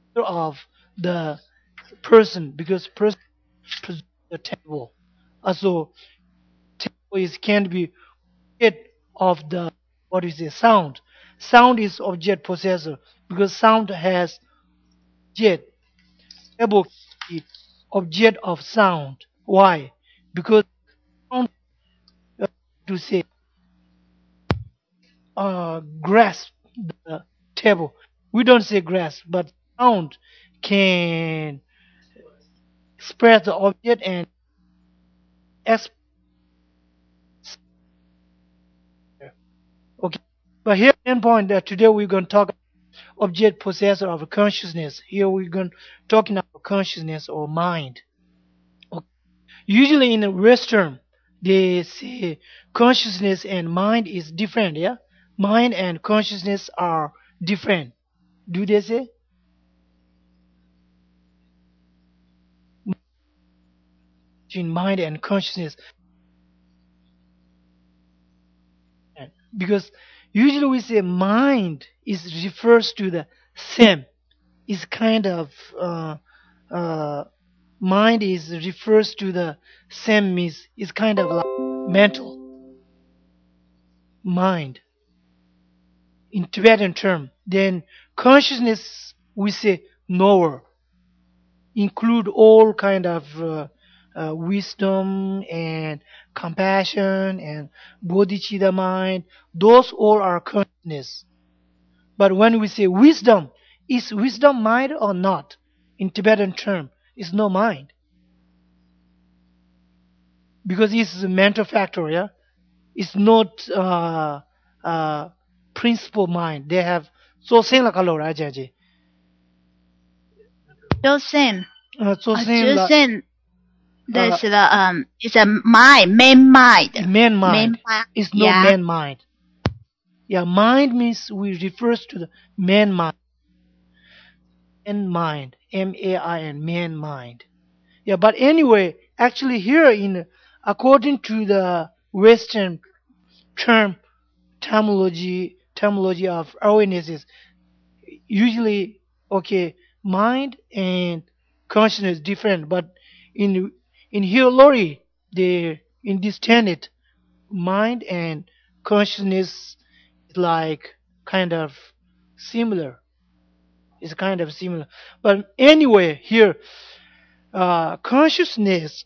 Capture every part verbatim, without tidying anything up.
of the person because person possess the table. Also, table is can be object of the what is it sound. Sound is object possessor because sound has object. Table can be object of sound. Why? Because sound uh, to say uh, grasp the table. We don't say grasp, but sound can express the object and express. Okay. But here, main point that today we're going to talk object possessor of consciousness. Here we're going talking about consciousness or mind. Okay. Usually in the Western, they say consciousness and mind is different. Yeah, mind and consciousness are different. Do they say between mind and consciousness? Because usually we say mind is refers to the same. Is kind of uh, uh, mind is refers to the same is is kind of like mental mind in Tibetan term. Then consciousness we say knower include all kind of uh, uh, wisdom and compassion and bodhicitta mind. Those all are consciousness. But when we say wisdom, is wisdom mind or not? In Tibetan term, it's no mind because it's a mental factor. Yeah, it's not uh, uh, principal mind. They have so same like alora ajaji. Josen, Uh, so uh, same like Josen, uh, there's the um, it's a mind, main mind, man main mind. mind. It's no Yeah. man mind. Yeah, mind means we refers to the man mind. Man mind. M A I N man mind. Yeah, but anyway, actually here in according to the Western term terminology terminology of awareness is usually okay mind and consciousness different but in in Hirolori they in this tenet mind and consciousness is like kind of similar is kind of similar but anyway here uh consciousness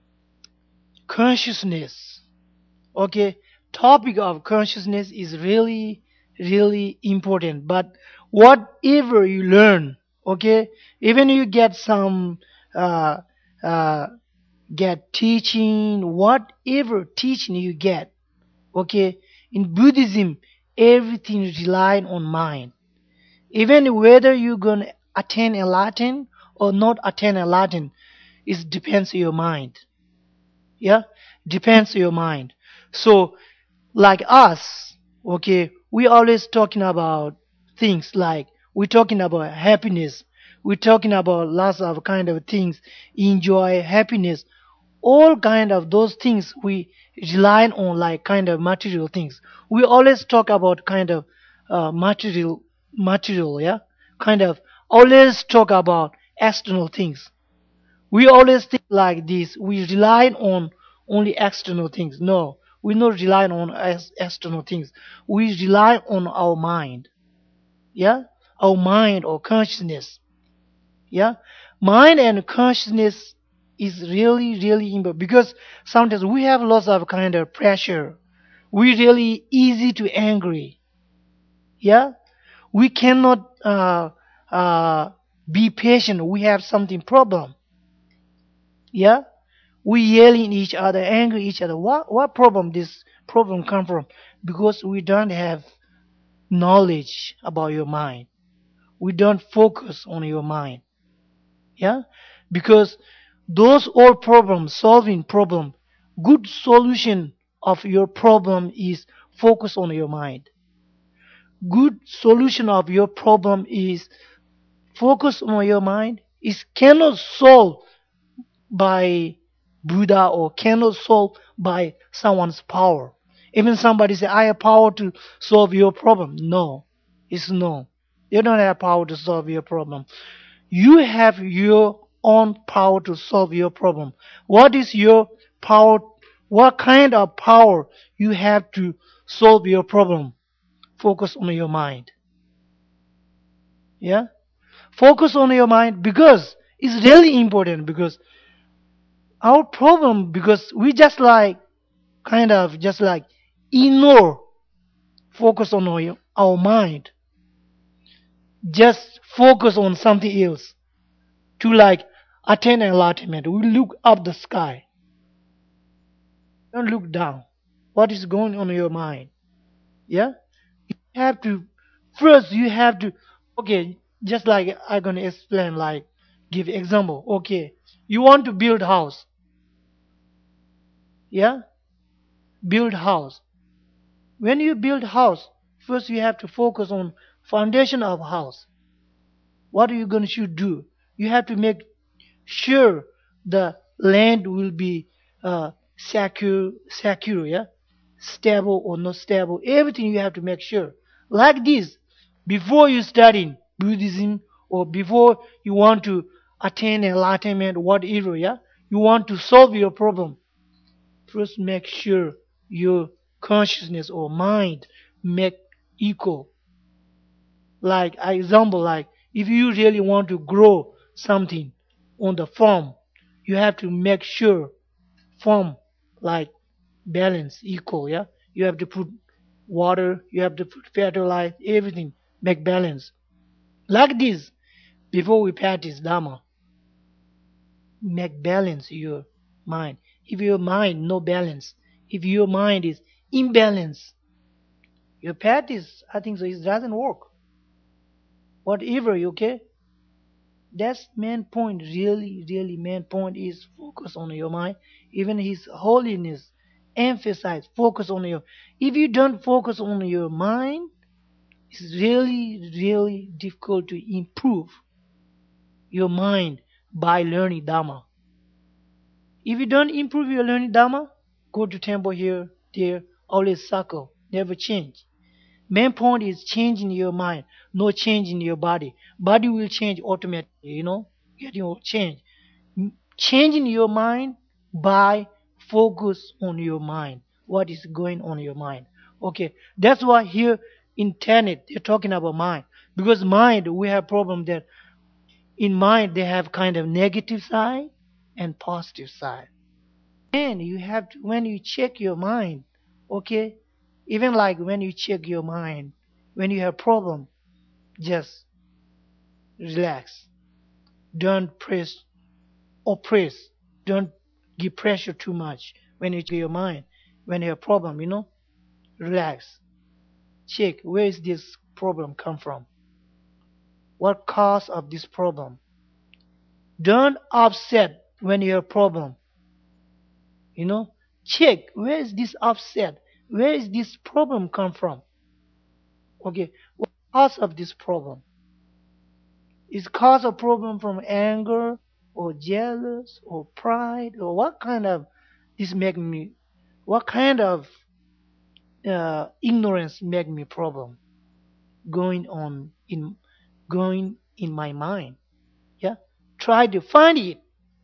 consciousness okay topic of consciousness is really really important but whatever you learn okay even you get some uh, uh, get teaching whatever teaching you get okay in Buddhism everything relying on mind even whether you're gonna attain a Latin or not attain a Latin it depends on your mind yeah depends on your mind so like us okay we always talking about things like we're talking about happiness we're talking about lots of kind of things enjoy happiness all kind of those things we rely on like kind of material things we always talk about kind of uh, material material yeah kind of always talk about external things we always think like this. We rely on only external things. No, we not rely on ex- external things. We rely on our mind. Yeah, our mind or consciousness. Yeah, mind and consciousness is really really important because sometimes we have lots of kind of pressure. We really easy to angry. Yeah, we cannot uh, uh, be patient. We have something problem. Yeah, we yelling each other, angry each other. What what problem this problem come from? Because we don't have knowledge about your mind. We don't focus on your mind. Yeah, because those all problems, solving problem, good solution of your problem is focus on your mind. Good solution of your problem is focus on your mind. Is cannot solve by Buddha or cannot solve by someone's power. Even somebody say, I have power to solve your problem. No, it's no. You don't have power to solve your problem. you have your own power to solve your problem. What is your power? What kind of power you have to solve your problem? Focus on your mind. Yeah? Focus on your mind because it's really important because our problem because we just like kind of just like ignore focus on our, our mind. Just focus on something else to like attain enlightenment. We look up the sky. Don't look down. What is going on in your mind? Yeah? You have to first you have to okay, just like I'm gonna explain like give example. Okay. You want to build house. Yeah? Build house. When you build house, first you have to focus on foundation of house. What are you gonna should do? You have to make sure the land will be uh, secure, secure, yeah, stable or not stable. Everything you have to make sure. Like this, before you study Buddhism or before you want to attain enlightenment, whatever, yeah, you want to solve your problem. First, make sure your consciousness or mind make equal. Like example, like if you really want to grow something on the farm, you have to make sure farm like balance equal. Yeah, you have to put water, you have to put fertilize, everything make balance. Like this, before we practice Dharma, make balance your mind. If your mind no balance, if your mind is imbalance, your practice, I think so, it doesn't work. Whatever, okay? That's main point, really, really main point is focus on your mind. Even His Holiness emphasize focus on your. If you don't focus on your mind, it's really, really difficult to improve your mind by learning Dharma. If you don't improve your learning Dharma, go to temple here, there, always circle, never change. Main point is changing your mind, no change in your body. Body will change automatically, you know, getting change. M- Changing your mind by focus on your mind. What is going on in your mind? Okay, that's why here in Tenet they're talking about mind because mind we have problem that in mind they have kind of negative side and positive side. And you have to when you check your mind, okay, even like when you check your mind, when you have problem, just relax. Don't press oppress. Don't give pressure too much when you check your mind. When you have problem, you know, relax. Check where is this problem come from? What cause of this problem? Don't upset when you have problem. You know, check where is this upset? Where is this problem come from? Okay, what cause of this problem? Is cause a problem from anger or jealous or pride or what kind of this make me? What kind of uh, ignorance make me problem going on in going in my mind? Yeah, try to find it,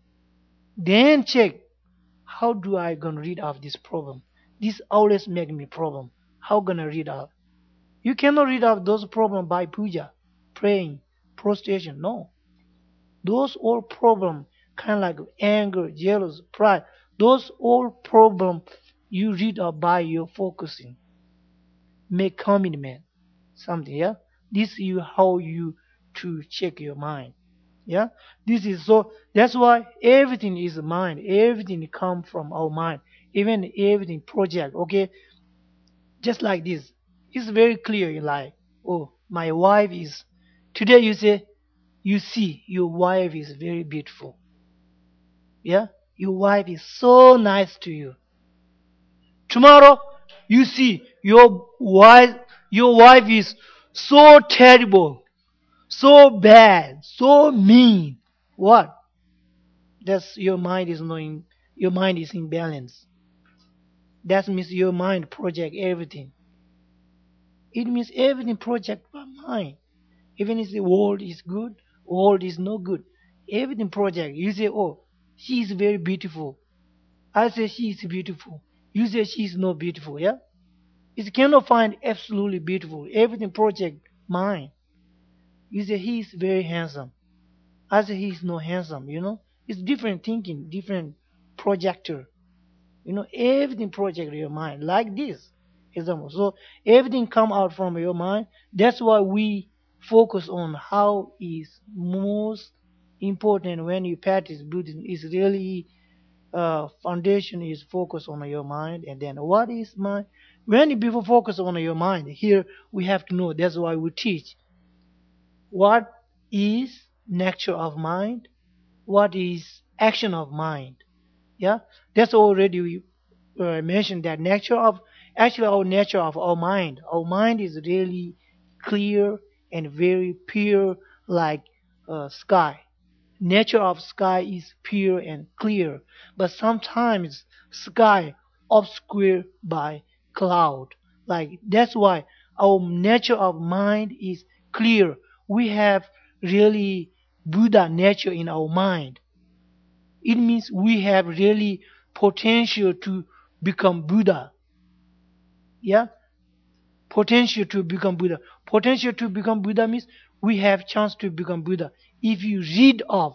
then check how do I gonna rid of this problem. This always make me problem. How gonna rid of? You cannot rid of those problem by puja, praying, prostration. No, those all problem, kind of like anger, jealous, pride. Those all problem you rid of by your focusing. Make commitment, something. Yeah, this is how you to check your mind. Yeah, this is so. That's why everything is mind. Everything come from our mind. Even everything project. Okay, just like this. It's very clear in life. Oh, my wife is. Today you say, you see, your wife is very beautiful. Yeah, your wife is so nice to you. Tomorrow you see your wife, your wife is so terrible, so bad, so mean. What? That's your mind is knowing. Your mind is in balance. That means your mind project everything. It means everything project by mind. Even if the world is good Old is no good. Everything project. You say, oh, she is very beautiful. I say she is beautiful. You say she is not beautiful. Yeah. It cannot find absolutely beautiful. Everything project mine. You say he is very handsome. I say he is not handsome. You know, it's different thinking, different projector. You know, everything project your mind like this. Example. So everything come out from your mind. That's why we focus on how is most important when you practice Buddhism. Is really uh, foundation is focus on your mind, and then what is mind? When you before focus on your mind, here we have to know. That's why we teach what is nature of mind, what is action of mind. Yeah, that's already we uh, mentioned that nature of actually our nature of our mind. Our mind is really clear and very pure, like uh, sky. Nature of sky is pure and clear, but sometimes sky obscured by cloud. Like that's why our nature of mind is clear. We have really Buddha nature in our mind. It means we have really potential to become Buddha. Yeah, potential to become Buddha. Potential to become Buddha means we have chance to become Buddha. If you read of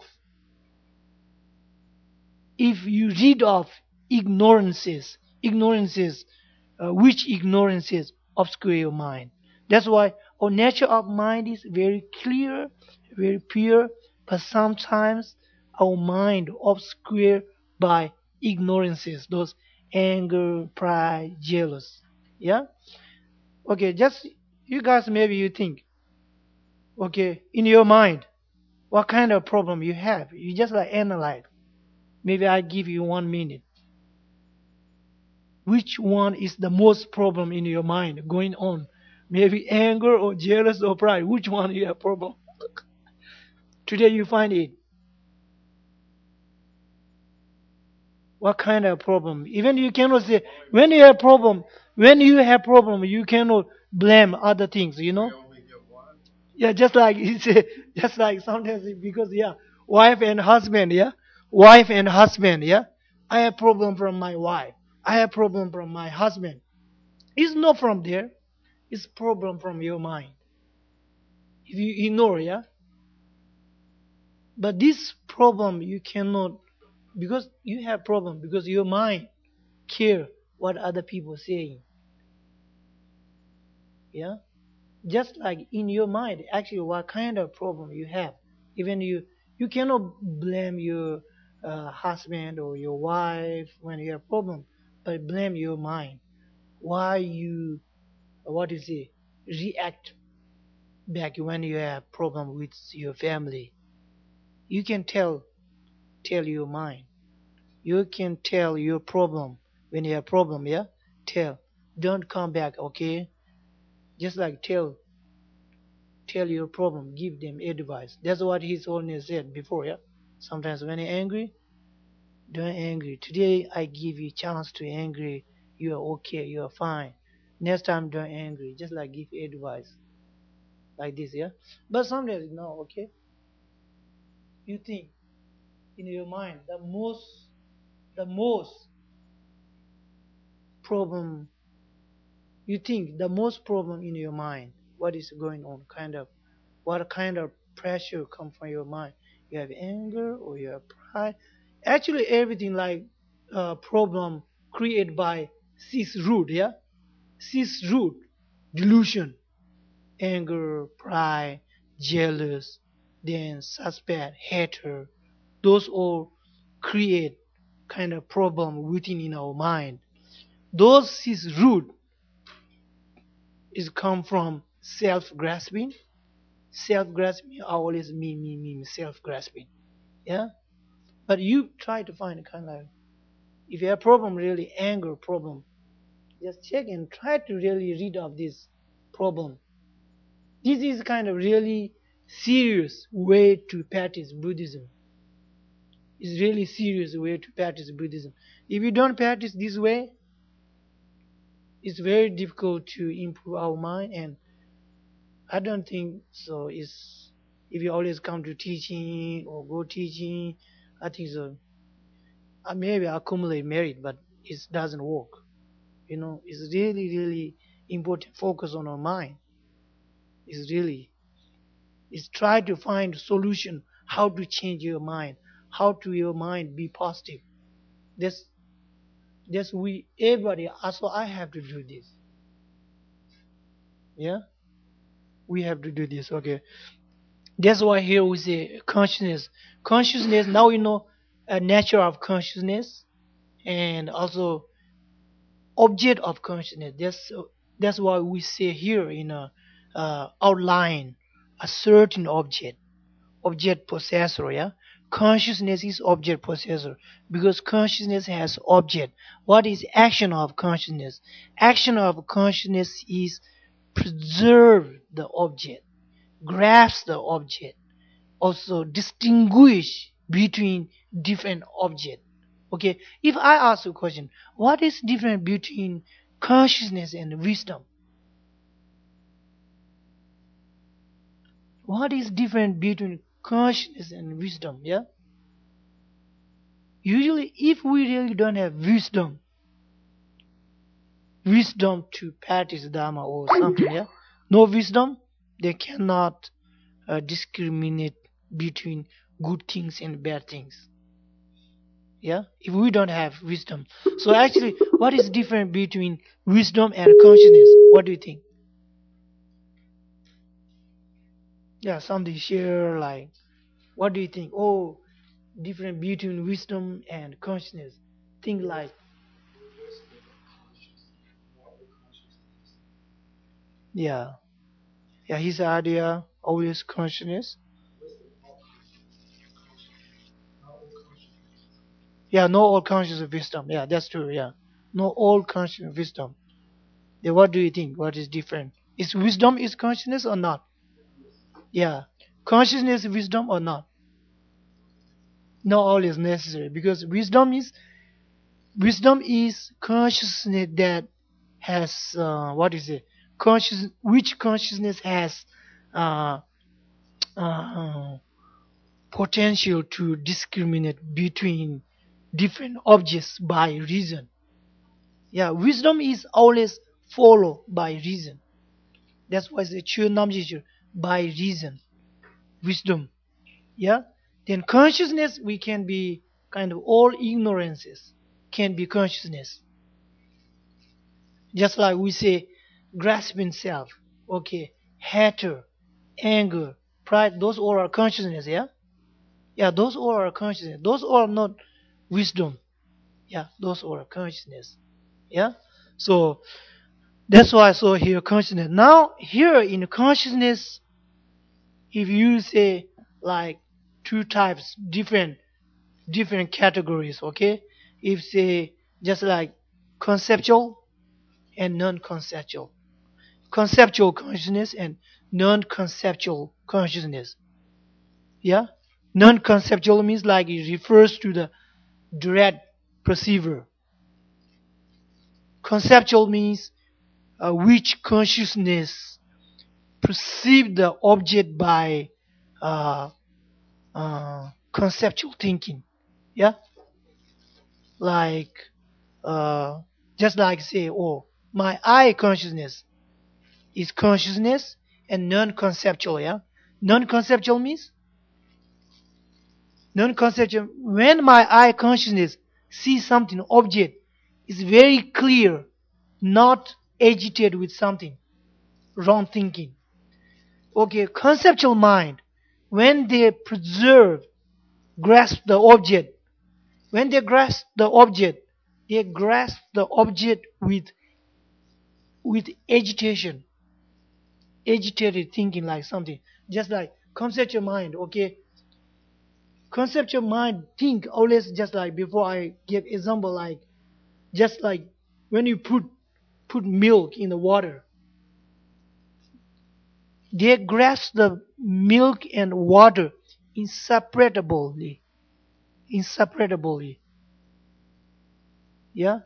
if you read of ignorances, ignorances, uh, which ignorances obscure your mind. That's why our nature of mind is very clear, very pure, but sometimes our mind obscured by ignorances, those anger, pride, jealous. Yeah? Okay, just you guys maybe you think, okay, in your mind, what kind of problem you have? You just like analyze. Maybe I give you one minute. Which one is the most problem in your mind going on? Maybe anger or jealous or pride. Which one you have problem? Today you find it. What kind of problem? Even you cannot say when you have problem. When you have problem, you cannot blame other things. You know. Yeah, just like he say, just like sometimes it- because yeah, wife and husband. Yeah, wife and husband. Yeah, I have problem from my wife. I have problem from my husband. It's not from there. It's problem from your mind. If you ignore, yeah. But this problem you cannot because you have problem because your mind care what other people saying. Yeah. Just like in your mind, actually, what kind of problem you have. Even you, you cannot blame your uh, husband or your wife when you have problem, but blame your mind. Why you, what is it, react back when you have problem with your family? You can tell, tell your mind. You can tell your problem when you have problem. Yeah, tell. Don't come back. Okay, just like tell tell your problem, give them advice. That's what His Holiness said before, yeah. Sometimes when you're angry, don't angry. Today I give you chance to angry. You are okay, you are fine. Next time don't angry. Just like give advice like this, yeah. But sometimes no, okay. You think in your mind the most the most problem you think the most problem in your mind, what is going on, kind of what kind of pressure come from your mind? You have anger or you have pride. Actually, everything like uh, problem created by six root, yeah, six root delusion, anger, pride, jealous, then suspect, hater. Those all create kind of problem within in our mind. Those six root is come from self-grasping. Self-grasping always me, me, me, self-grasping. Yeah? But you try to find a kind of, if you have problem, really anger problem, just check and try to really rid of this problem. This is kind of really serious way to practice Buddhism. It's really serious way to practice Buddhism. If you don't practice this way, it's very difficult to improve our mind, and I don't think so. It's If you always come to teaching or go teaching, I think so. Uh, maybe accumulate merit, but it doesn't work. You know, it's really, really important. Focus on our mind. It's really, it's try to find solution how to change your mind, how to your mind be positive. That's that's we everybody. Also, I have to do this. Yeah, we have to do this. Okay, that's why here we say consciousness. Consciousness. Now you know a nature of consciousness and also object of consciousness. That's that's why we say here in a uh, outline a certain object, object possessor. Yeah, consciousness is object possessor because consciousness has object. What is action of consciousness? Action of consciousness is preserve the object, grasp the object, also distinguish between different objects. Okay, if I ask you a question, what is different between consciousness and wisdom? What is different between consciousness and wisdom? Yeah, usually if we really don't have wisdom, wisdom to practice dharma or something, yeah, no wisdom, they cannot uh, discriminate between good things and bad things. Yeah, if we don't have wisdom, so actually what is different between wisdom and consciousness? What do you think? Yeah, something share, like what do you think? Oh, different between wisdom and consciousness, think like. Yeah, yeah, his idea always consciousness. Yeah, no all conscious of wisdom. Yeah, that's true. Yeah, no all conscious of wisdom. Yeah, what do you think? What is different? Is wisdom is consciousness or not? Yeah, consciousness is wisdom or not? Not all is necessary because wisdom is wisdom is consciousness that has uh, what is it? Conscious which consciousness has uh, uh, potential to discriminate between different objects by reason. Yeah, wisdom is always followed by reason. That's why it's a true namjiju, by reason. Wisdom. Yeah. Then consciousness we can be kind of all ignorances can be consciousness. Just like we say grasping self. Okay. Hatred, anger, pride, those all are consciousness, yeah? Yeah, those all are consciousness. Those all are not wisdom. Yeah, those all are consciousness. Yeah? So that's why I saw here consciousness. Now here in consciousness, if you say like two types, different different categories, okay? If say just like conceptual and non-conceptual. Conceptual consciousness and non-conceptual consciousness. Yeah? Non-conceptual means like it refers to the direct perceiver. Conceptual means uh, which consciousness perceive the object by uh, uh, conceptual thinking. Yeah, like uh, just like say, oh, my eye consciousness is consciousness and non-conceptual. Yeah, non-conceptual means non-conceptual. When my eye consciousness sees something object, is very clear, not agitated with something wrong thinking. Okay, conceptual mind, when they preserve, grasp the object, when they grasp the object, they grasp the object with with agitation, agitated thinking like something. Just like conceptual mind, okay? Conceptual mind think always just like before I give example like just like when you put put milk in the water, they grasp the milk and water inseparably, inseparably, yeah,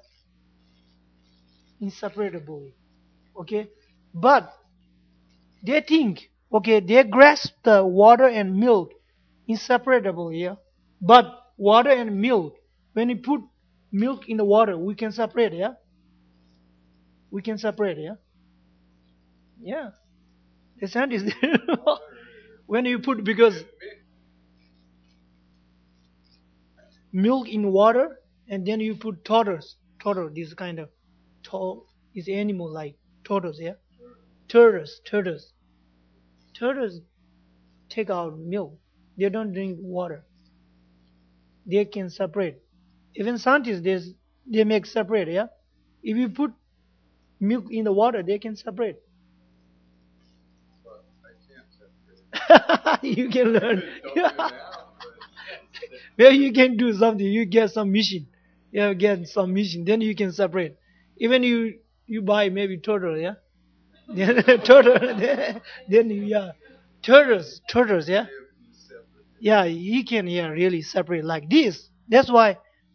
inseparably. Okay, but they think. Okay, they grasp the water and milk inseparable, yeah. But water and milk, when you put milk in the water, we can separate, yeah. We can separate, yeah. Yeah, the sand is there. When you put, because milk in water and then you put turtles, turtle, this kind of to is animal like turtles, yeah. Turtles, turtles, turtles take out milk. They don't drink water. They can separate. Even scientists, they they make separate, yeah. If you put milk in the water, they can separate. You can learn. Well, you can do something. You get some machine. You get some machine. Then you can separate. Even you you buy maybe turtle, yeah. Then turtle. Then you, yeah, turtles, turtles, yeah. Yeah, you can, yeah, really separate like this. That's why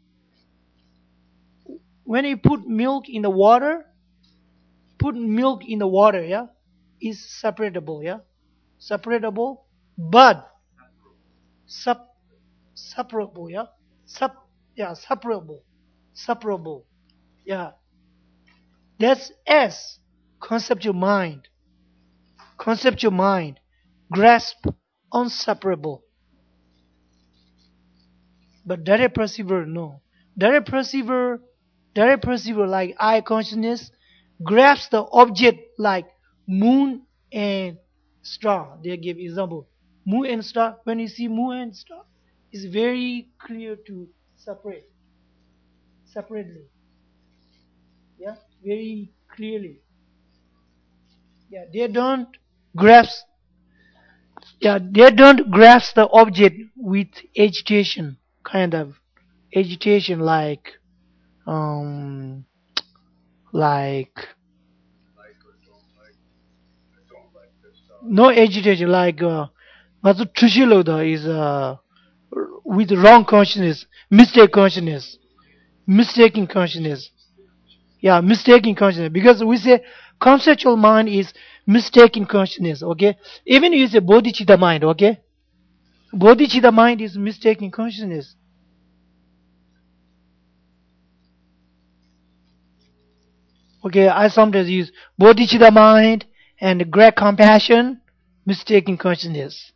when you put milk in the water, put milk in the water, yeah, is separatable, yeah, separatable, but sub separable, yeah, sub yeah, separable, separable, yeah. That's S, conceptual mind, conceptual mind, grasp, unseparable. But direct perceiver, no. Direct perceiver, direct perceiver like eye consciousness grasps the object like moon and star. They give example. Moon and star. When you see moon and star, it's very clear to separate. Separately. Yeah? Very clearly. Yeah, they don't grasp yeah, they don't grasp the object with agitation, kind of agitation like um like no agitation like uh Mazu Tushiloda is uh with wrong consciousness, mistake consciousness, mistaking consciousness. Yeah, mistaking consciousness. Because we say conceptual mind is mistaking consciousness, okay? Even you say bodhicitta mind, okay? Bodhicitta mind is mistaking consciousness. Okay, I sometimes use bodhicitta mind and great compassion, mistaking consciousness.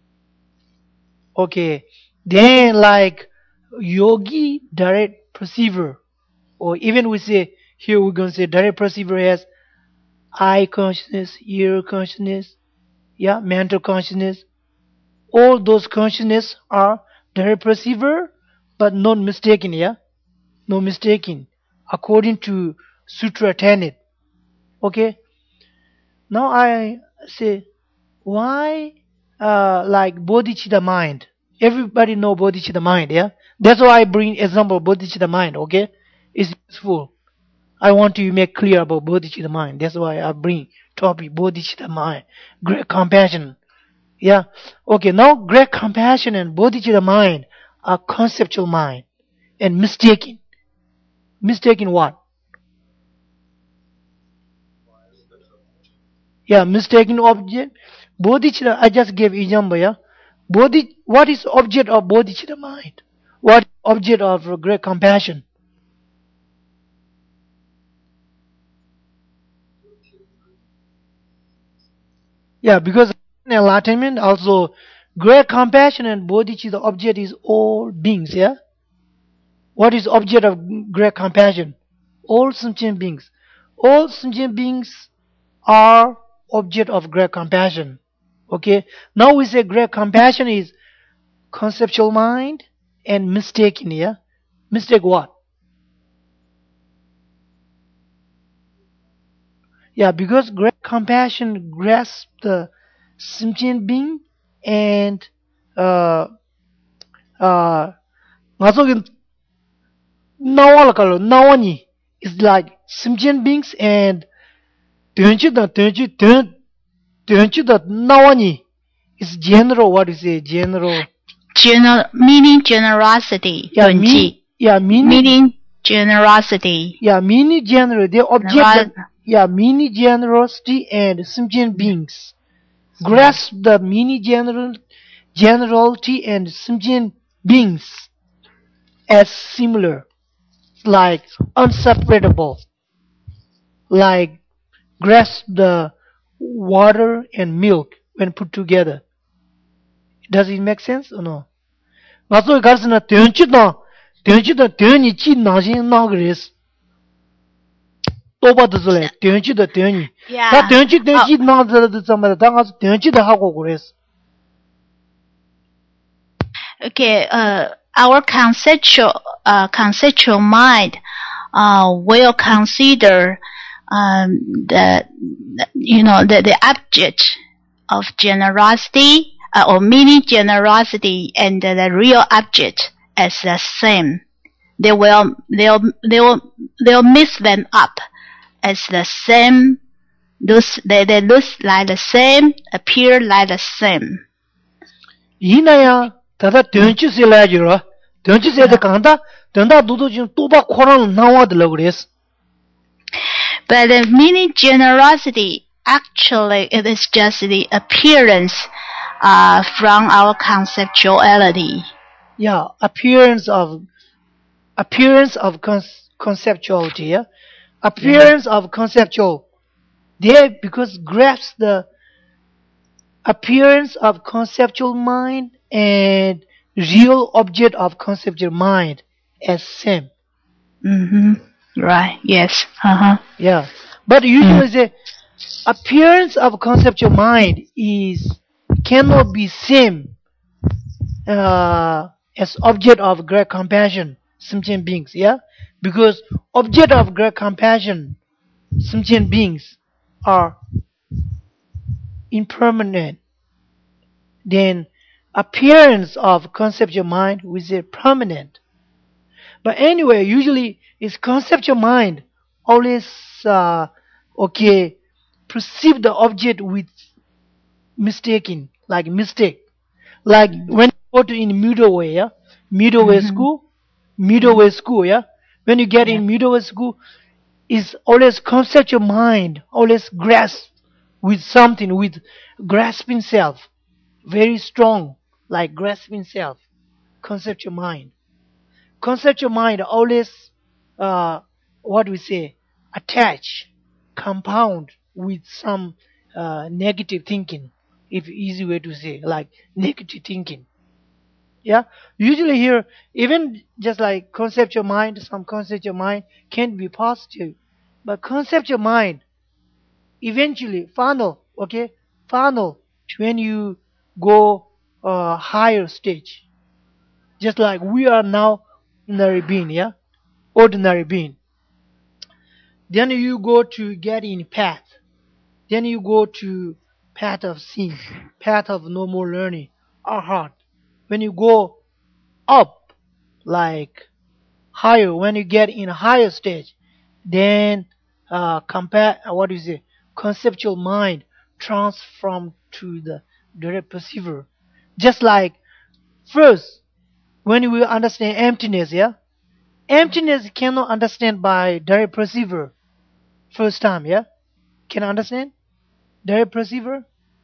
Okay, then like yogi, direct perceiver, or even we say here we're gonna say direct perceiver as eye consciousness, ear consciousness, yeah, mental consciousness. All those consciousness are direct perceiver, but not mistaken, yeah, no mistaking, according to Sutra tenet. Okay, now I say why uh, like bodhicitta mind. Everybody know bodhicitta mind, yeah. That's why I bring example bodhicitta mind. Okay, it's useful. I want to make clear about bodhicitta mind. That's why I bring topic bodhicitta mind, great compassion. Yeah. Okay. Now great compassion and bodhicitta mind are conceptual mind and mistaken. Mistaken what? Yeah, mistaken object. Bodhicitta, I just gave example, yeah. Bodhi, what is object of bodhicitta mind? What object of great compassion? Yeah, because in enlightenment also great compassion and bodhicitta object is all beings, yeah. What is object of great compassion? All sentient beings. All sentient beings are object of great compassion. Okay. Now we say great compassion is conceptual mind and mistaken, yeah? Mistake what? Yeah, because great compassion grasps the sentient being and uh uh 마속에 나와라 kallo 나와니 is like sentient beings and 된치다 된치 된 된치다 나와니 is general, what is it, general. General meaning generosity. Yeah, Dunji. mean, yeah, meaning, Meaning generosity. yeah, meaning general. They object, General- yeah, meaning generosity and sentient beings. grasp the many general generality and sentient beings as similar, like unseparable, like grasp the water and milk when put together. Does it make sense or no? 맞소 가르스나 된치다 된치다 된이 치 나신 나그레스 또 받으실래 된치다 된이 다 Yeah. 된치 Oh, 된치 나들도 정말 다 가서 된치다 하고 그랬어. okay. Uh, our conceptual uh, conceptual mind uh, will consider um, the you know the, the object of generosity uh, or mini generosity and the, the real object as the same. They will they'll they'll they'll mix them up as the same. Those they, they look like the same, appear like the same. 이나야 다다 된치 셀라지로 된치 셀데 간다 된다 두도 지금 또바 코랑 나와들라 그랬어. But the mini generosity actually it is just the appearance uh, from our conceptuality. Yeah, appearance of appearance of con- conceptuality. Yeah? Appearance of conceptual. There because grasps the appearance of conceptual mind and real object of conceptual mind as same. Mm-hmm. Right. Yes. Uh-huh. Yeah. But usually the appearance of conceptual mind is cannot be same uh, as object of great compassion, sentient beings, yeah? Because object of great compassion, sentient beings are impermanent. Then appearance of conceptual mind is a permanent. But anyway, usually it's conceptual mind always uh, okay perceive the object with mistaking, like mistake. Like when you go to in middle way, yeah, middle way school, middle way school, yeah. When you get Yeah. in middle way school, is always conceptual mind, always grasp with something, with grasping self, very strong, like grasping self, conceptual mind. Conceptual mind always, uh, what do we say, attach, compound with some uh, negative thinking, if easy way to say, like negative thinking. Yeah, usually here, even just like conceptual mind, some conceptual mind can be positive, but conceptual mind eventually final, okay, final when you go uh, higher stage, just like we are now ordinary being, yeah, ordinary being. Then you go to get in path. Then you go to path of sin, path of no more learning, or heart. When you go up, like higher, when you get in a higher stage, then uh, compare what is it? Conceptual mind transform to the direct perceiver. Just like first, when we understand emptiness, yeah, emptiness cannot understand by direct perceiver. First time, yeah, can understand direct perceiver.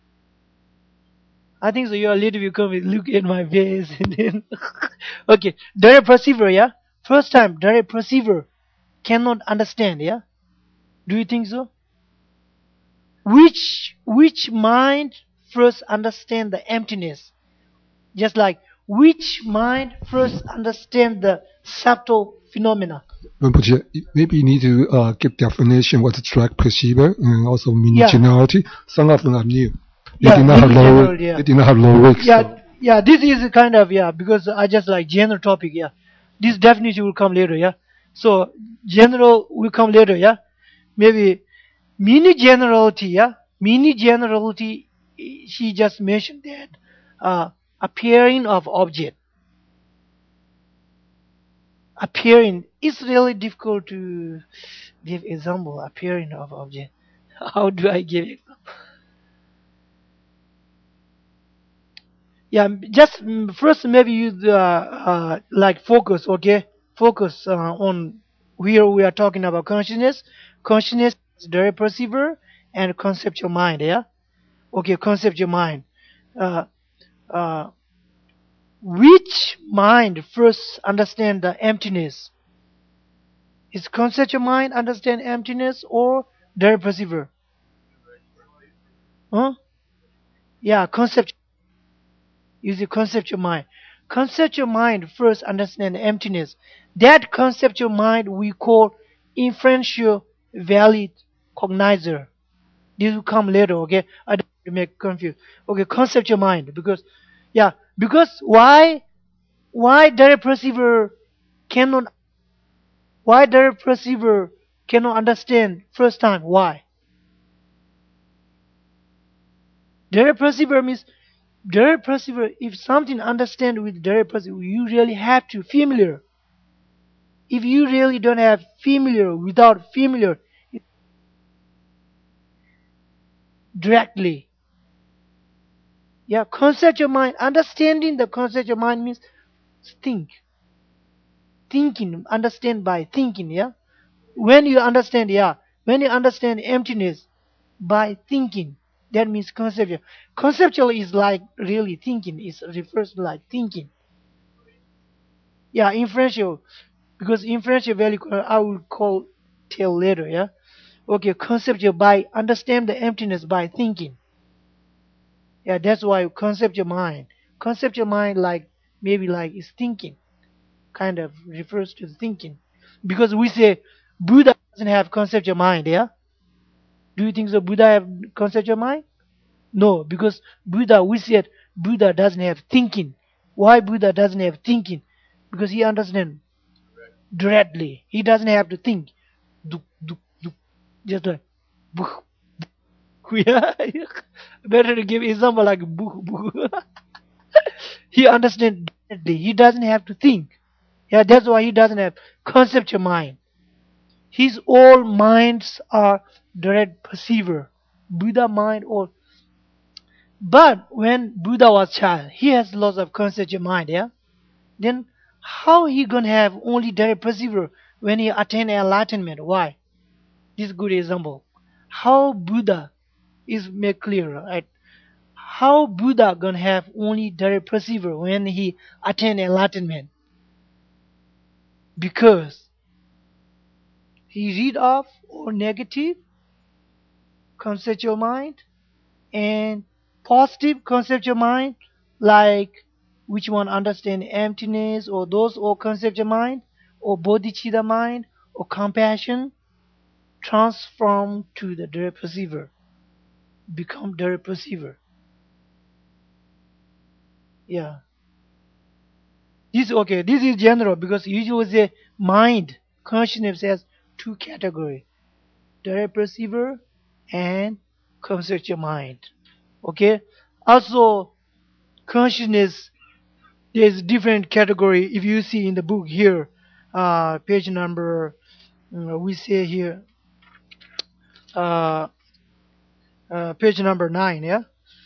I think so. You're a little bit confused. Look at my face, and then okay, direct perceiver, yeah. First time, direct perceiver cannot understand, yeah. Do you think so? Which which mind first understand the emptiness? Just like which mind first understand the subtle phenomena? Rinpoche, maybe you need to uh, give definition what's direct perceiver and also mini Yeah. generality. Some of them are new. They Yeah, did not have mini low. general, yeah. They did not have low wakes. Yeah, So. yeah. This is a kind of yeah because I just like general topic, yeah. This definition will come later, yeah. So general will come later, yeah. Maybe mini generality, yeah. Mini generality. She just mentioned that uh, appearing of object. Appearing it's really difficult to give example. Appearing of object. How do I give it? Yeah, just mm, first maybe use uh, uh, like focus, okay? Focus uh, on where we are talking about consciousness. Consciousness is direct perceiver and conceptual mind, yeah? Okay, conceptual mind. Uh, uh, which mind first understand the emptiness? Is conceptual mind understand emptiness or direct perceiver? Huh? Yeah, concept. Use the conceptual mind. Conceptual mind first understand emptiness. That conceptual mind we call inferential valid cognizer. This will come later, okay? I don't want to make confused. Okay, conceptual mind because yeah, because why why direct perceiver cannot why direct perceiver cannot understand first time? Why? Direct perceiver means direct perceiver. If something understand with direct perceiver, you really have to familiar. If you really don't have familiar without familiar directly, yeah, conceptual mind understanding the conceptual mind means think, thinking, understand by thinking, yeah. When you understand, yeah, when you understand emptiness by thinking, that means conceptual. Conceptual is like really thinking. It refers to like thinking. Yeah, inferential because inferential value uh, I will call till later. Yeah. Okay, conceptual by understand the emptiness by thinking. Yeah, that's why conceptual mind. Conceptual mind like maybe like is thinking, kind of refers to thinking, because we say Buddha doesn't have conceptual mind. Yeah. Do you think so? Buddha have conceptual mind? No, because Buddha, we said Buddha doesn't have thinking. Why Buddha doesn't have thinking? Because he understands directly. He doesn't have to think. Duk, duk, duk. Just like, buh, buh. Yeah. Better to give example like buh, buh. He understands directly. He doesn't have to think. Yeah, that's why he doesn't have conceptual mind. His all minds are direct perceiver. Buddha mind or but when Buddha was child, he has lots of conceptual mind, yeah? Then how he gonna have only direct perceiver when he attain enlightenment? Why? This is good example. How Buddha is made clear, right? How Buddha gonna have only direct perceiver when he attain enlightenment? Because he read off or negative conceptual mind and positive conceptual mind, like which one understand emptiness or those or conceptual mind or bodhicitta mind or compassion transform to the direct perceiver, become direct perceiver. Yeah, this okay. This is general because usually say mind consciousness has two category: direct perceiver and conceptual mind. Okay. Also, consciousness there's different category. If you see in the book here, uh, page number, uh, we say here, uh, uh, page number nine, yeah,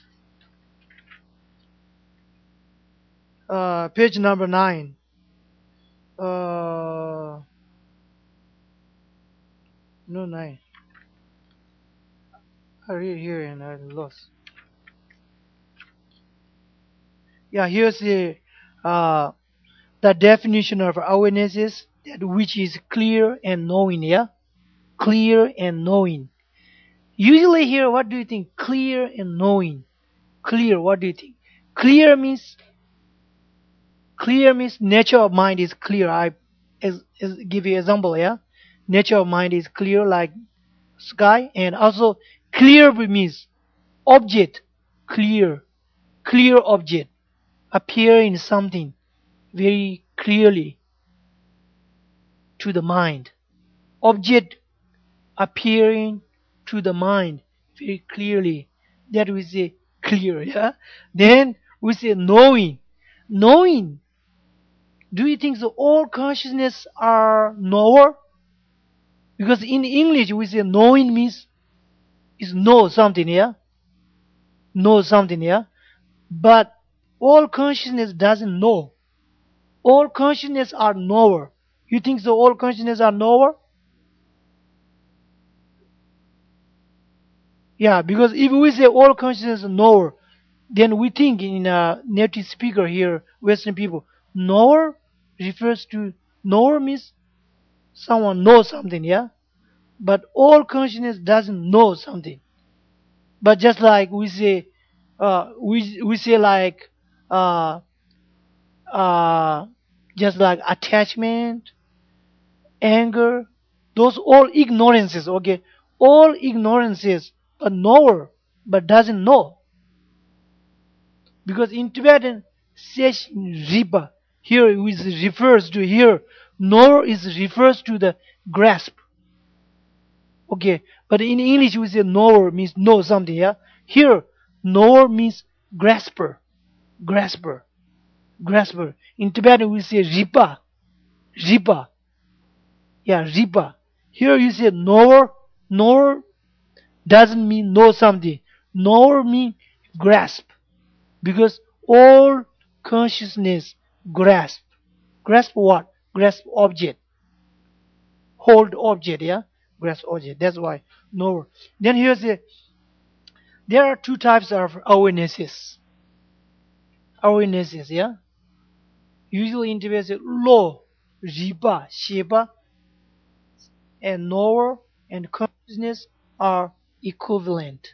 uh, page number nine. Uh, no nine. I read here and I lost. Yeah, here's the uh, the definition of awareness is that which is clear and knowing. Yeah, clear and knowing. Usually here, what do you think? Clear and knowing. Clear. What do you think? Clear means clear means nature of mind is clear. I is, is give you example. Yeah, nature of mind is clear like sky, and also clear means object. Clear, clear object appear in something very clearly to the mind. Object appearing to the mind very clearly. That we say clear. Yeah. Then we say knowing. Knowing. Do you think so? All consciousness are knower? Because in English we say knowing means is know something, yeah? Know something, yeah? But all consciousness doesn't know. All consciousness are knower. You think so? All consciousness are knower? Yeah, because if we say all consciousness is knower, then we think in a native speaker here, Western people, knower refers to knower means someone knows something, yeah. But all consciousness doesn't know something. But just like we say, uh, we we say like, uh, uh, just like attachment, anger, those all ignorances. Okay, all ignorances, a knower but doesn't know. Because in Tibetan, Sesh Ripa here is refers to here, knower is refers to the grasp. Okay, but in English we say knower means know something. Yeah, here knower means grasper, grasper, grasper. In Tibetan we say ripa, ripa. Yeah, ripa. Here you say knower, knower doesn't mean know something. Knower mean grasp, because all consciousness grasp. Grasp what? Grasp object. Hold object. Yeah, grasp object. That's why knower. Then here's the there are two types of awarenesses. Awarenesses, yeah. Usually in Tibet, lo, riba, sheba, and knower and consciousness are equivalent.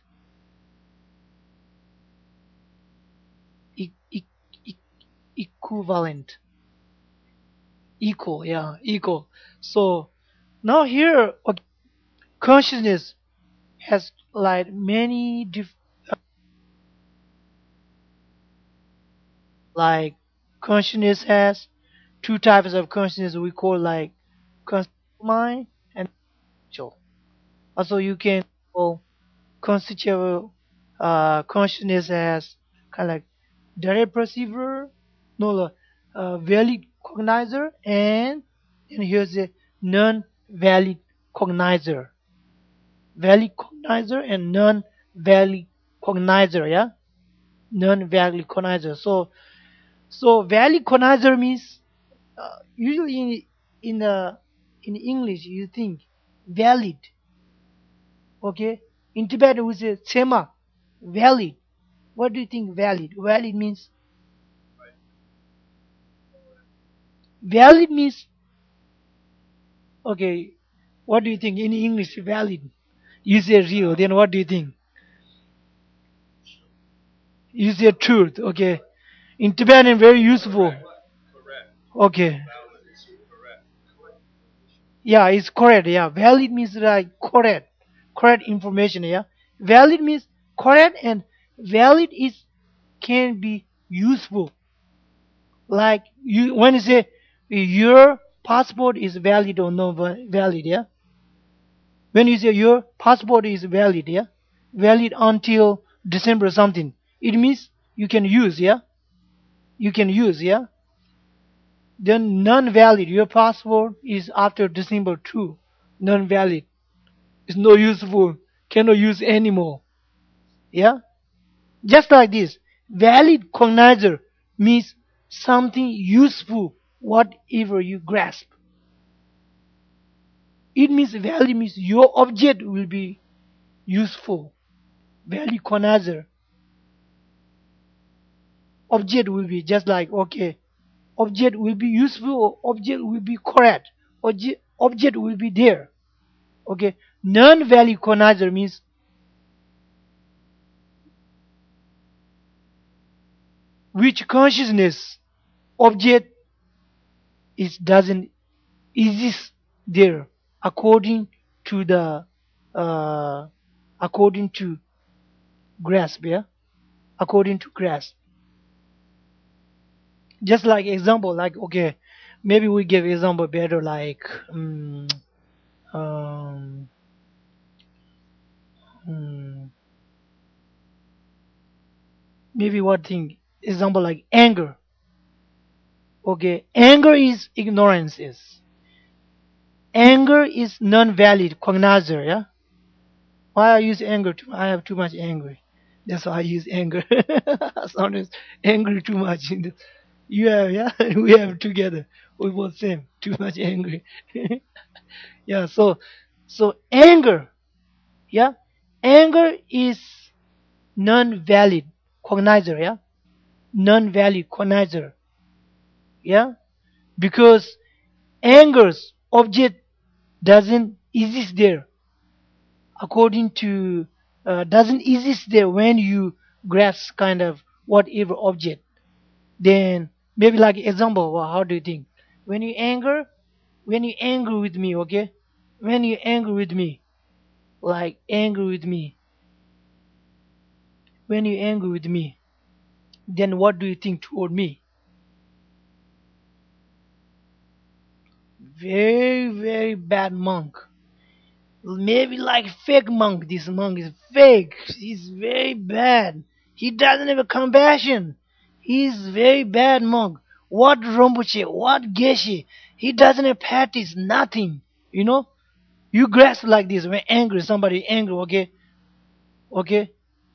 E- e- e- equivalent. Equal, yeah, equal. So now here, okay, consciousness has like many diff- like consciousness has two types of consciousness we call like conscious mind and actual. Also, you can call conceptual uh, consciousness as kind of like direct perceiver, no, uh, valid cognizer, and and here's a non-valid cognizer. Valid cognizer and non-valid cognizer, yeah, non-valid cognizer. So so valid cognizer means uh, usually in in uh, in English you think valid. Okay, in Tibet we say sema, valid. What do you think valid? Valid means valid means okay. What do you think in English valid? You say real. Then what do you think? You say truth. Okay. In Tibetan, very useful. Okay. Yeah, it's correct. Yeah, valid means like correct, correct information. Yeah, valid means correct, and valid is can be useful. Like you when you say your passport is valid or not valid. Yeah, when you say your passport is valid, yeah, valid until December something, it means you can use. Yeah, you can use. Yeah, then non-valid. Your passport is after December two, non-valid. It's no useful. Cannot use anymore. Yeah, just like this. Valid cognizer means something useful, whatever you grasp. It means valid means your object will be useful. Valid cognizer. Object will be just like okay. Object will be useful. Object will be correct. Object, object will be there. Okay. Non-valid cognizer means which consciousness object is doesn't exist there according to the uh, according to grasp, yeah, according to grasp. Just like example, like okay, maybe we give example better, like um, um, um, maybe what thing example like anger. Okay, anger is ignorances. Anger is non-valid cognizer, yeah. Why I use anger? Too, I have too much anger. That's why I use anger. Sometimes angry too much. In the, you have, yeah, we have together. We both same. Too much angry. Yeah. So, so anger, yeah, Anger is non-valid cognizer, yeah? Non-valid cognizer, yeah? Because anger's object doesn't exist there according to uh, doesn't exist there when you grasp kind of whatever object. Then maybe like example, well, how do you think? When you anger, when you angry with me, okay? When you angry with me, like angry with me, when you angry with me, then what do you think toward me? Very, very bad monk. Maybe like fake monk. This monk is fake. He's very bad. He doesn't have a compassion. He's very bad monk. What Rinpoche? What Geshe? He doesn't have practice. Nothing. You know? You grasp like this when angry. Somebody angry. Okay? Okay?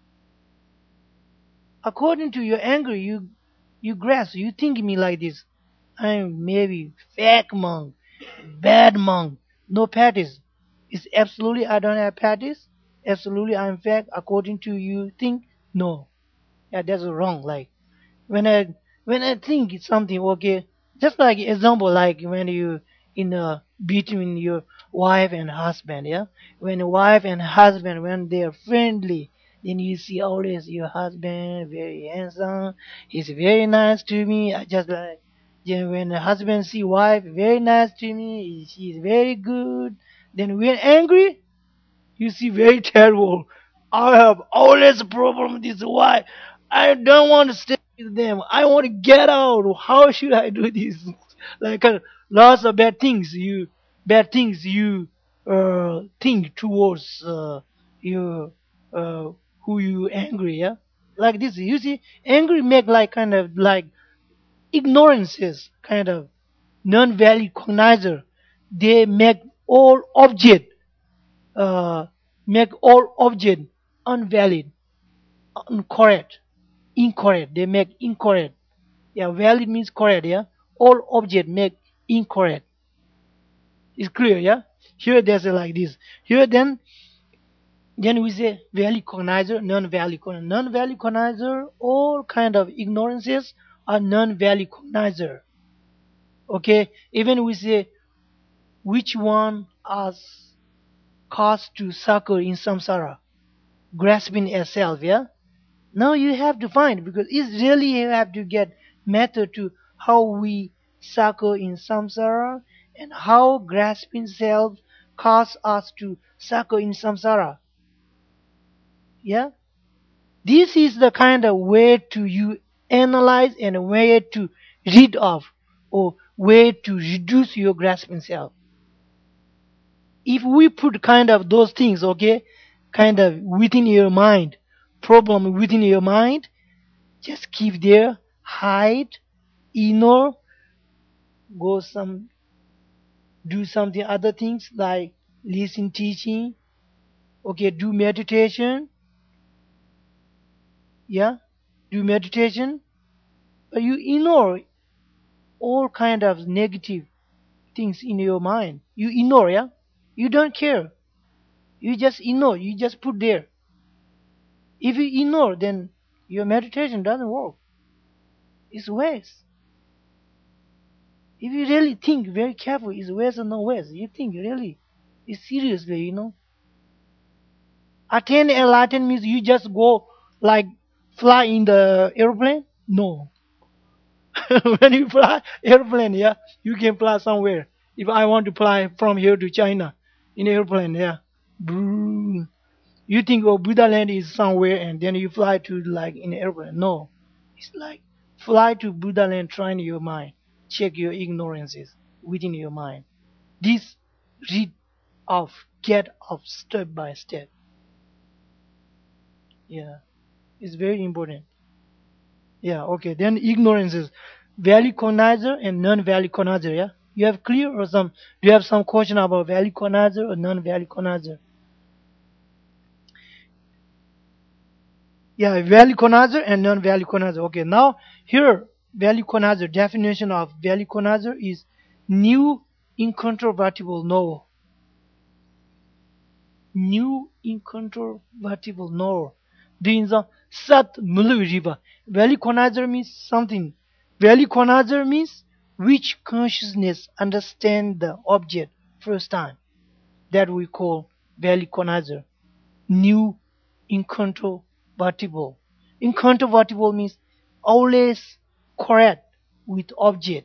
According to your anger, you you grasp. You think me like this. I'm maybe fake monk. Bad monk. No practice. Is absolutely I don't have practice? Absolutely I'm fake according to you think? No. Yeah, that's wrong. Like when I when I think it's something okay, just like example like when you in a between your wife and husband, yeah? When wife and husband when they are friendly, then you see always your husband very handsome, he's very nice to me. I just like then when the husband see wife very nice to me, she's very good. Then when angry, you see, very terrible. I have always a problem with this. Why? I don't want to stay with them. I want to get out. How should I do this? Like uh, lots of bad things you, bad things you uh, think towards uh, you, uh, who you angry. Yeah, like this. You see, angry make like kind of like ignorances, kind of non-valid cognizer. They make all object uh, make all object unvalid, incorrect, incorrect. They make incorrect. Yeah, valid means correct. Yeah, all object make incorrect. It's clear. Yeah. Here there's a like this. Here then then we say valid cognizer, non-valid cognizer. Non-valid cognizer. All kind of ignorances are non-valid cognizer. Okay. Even we say which one has caused to suffer in samsara, grasping yourself. Yeah. Now you have to find because it's really you have to get method to how we suckle in samsara and how grasping self cause us to suckle in samsara. Yeah, this is the kind of way to you analyze and way to rid of or way to reduce your grasping self. If we put kind of those things, okay, kind of within your mind, problem within your mind, just keep there, hide, ignore, go some, do something other things like listen teaching, okay, do meditation, yeah, do meditation, but you ignore all kind of negative things in your mind. You ignore, yeah, you don't care. You just ignore. You just put there. If you ignore, then your meditation doesn't work. It's waste. If you really think very careful, it's waste or no waste. You think really, it's seriously, you know. Attain enlightenment means you just go like fly in the airplane? No. When you fly airplane, yeah, you can fly somewhere. If I want to fly from here to China in airplane, yeah, boom. You think oh Buddha land is somewhere and then you fly to like in airplane. No. It's like fly to Buddha land, train your mind. Check your ignorances within your mind. This read off, get off step by step. Yeah. It's very important. Yeah, okay. Then ignorances. Valid cognizer and non-valid cognizer, yeah? You have clear or some do you have some question about valid cognizer or non-valid cognizer? Yeah, valid cognizer and non-valid cognizer. Okay, now here valid cognizer definition of valid cognizer is new incontrovertible know. new incontrovertible knower. Dinza sat mulu riba. Valley conizer means something. Valley conizer means which consciousness understand the object first time. That we call valley conizer. New incontrovertible. Incontrovertible means always correct with object.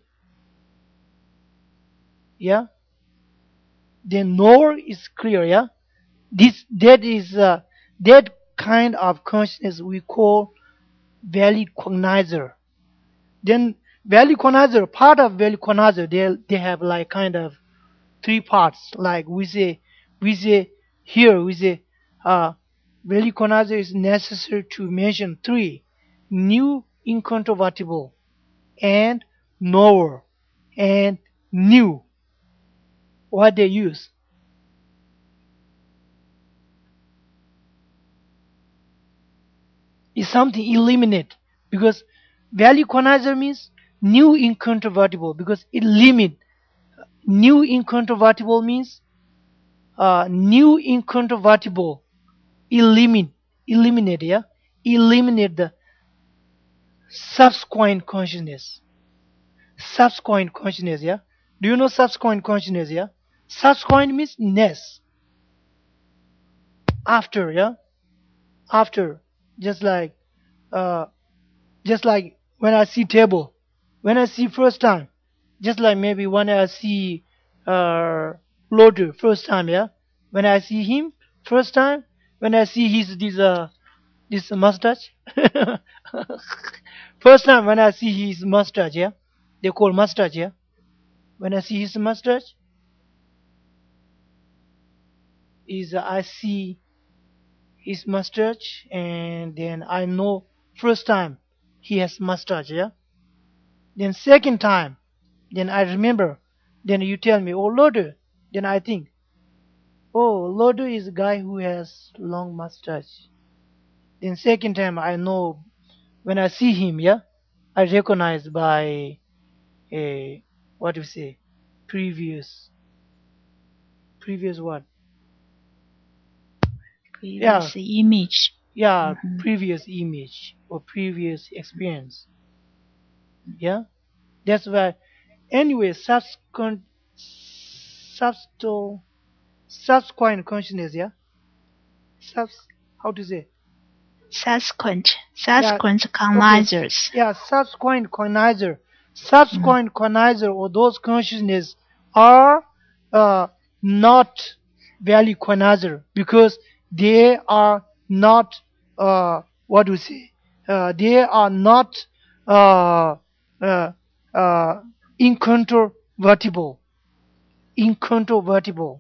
Yeah. Then knower is clear. Yeah. This that is uh, that kind of consciousness we call valid cognizer. Then valid cognizer, part of valid cognizer, they they have like kind of three parts. Like we say, we say here we say, uh, valid cognizer is necessary to mention three: new, incontrovertible, and knower, and new. What they use is something eliminate, because value equalizer means new incontrovertible, because it limit. New incontrovertible means uh, new incontrovertible eliminate, eliminate, yeah, eliminate the subsequent consciousness. Subsequent consciousness, yeah. Do you know subsequent consciousness, yeah? Subsequent means next, after, yeah, after, just like uh, just like when I see table, when I see first time, just like maybe when I see uh, Lotu first time, yeah. When I see him first time, when I see his this uh this mustache, first time when I see his mustache, yeah, they call mustache, yeah. When I see his mustache, is uh, I see his mustache, and then I know first time he has mustache, yeah. Then second time, then I remember. Then you tell me, oh Lodu. Then I think, oh Lodu is a guy who has long mustache. Then second time I know, when I see him, yeah, I recognize by a what do you say, previous previous what? Yeah, Previous image. yeah, Mhm. previous image or previous experience. Yeah, that's why. Anyway, subsequent, subtle, subsequent consciousness. Yeah, subs. How to say? Subsequent, Yeah. subsequent Okay. cognizers. Yeah, subsequent cognizer. Mm. Subsequent cognizer or those consciousness are uh, not value cognizer, because they are not uh, what do you say? Uh, they are not uh, uh, uh, incontrovertible. Incontrovertible.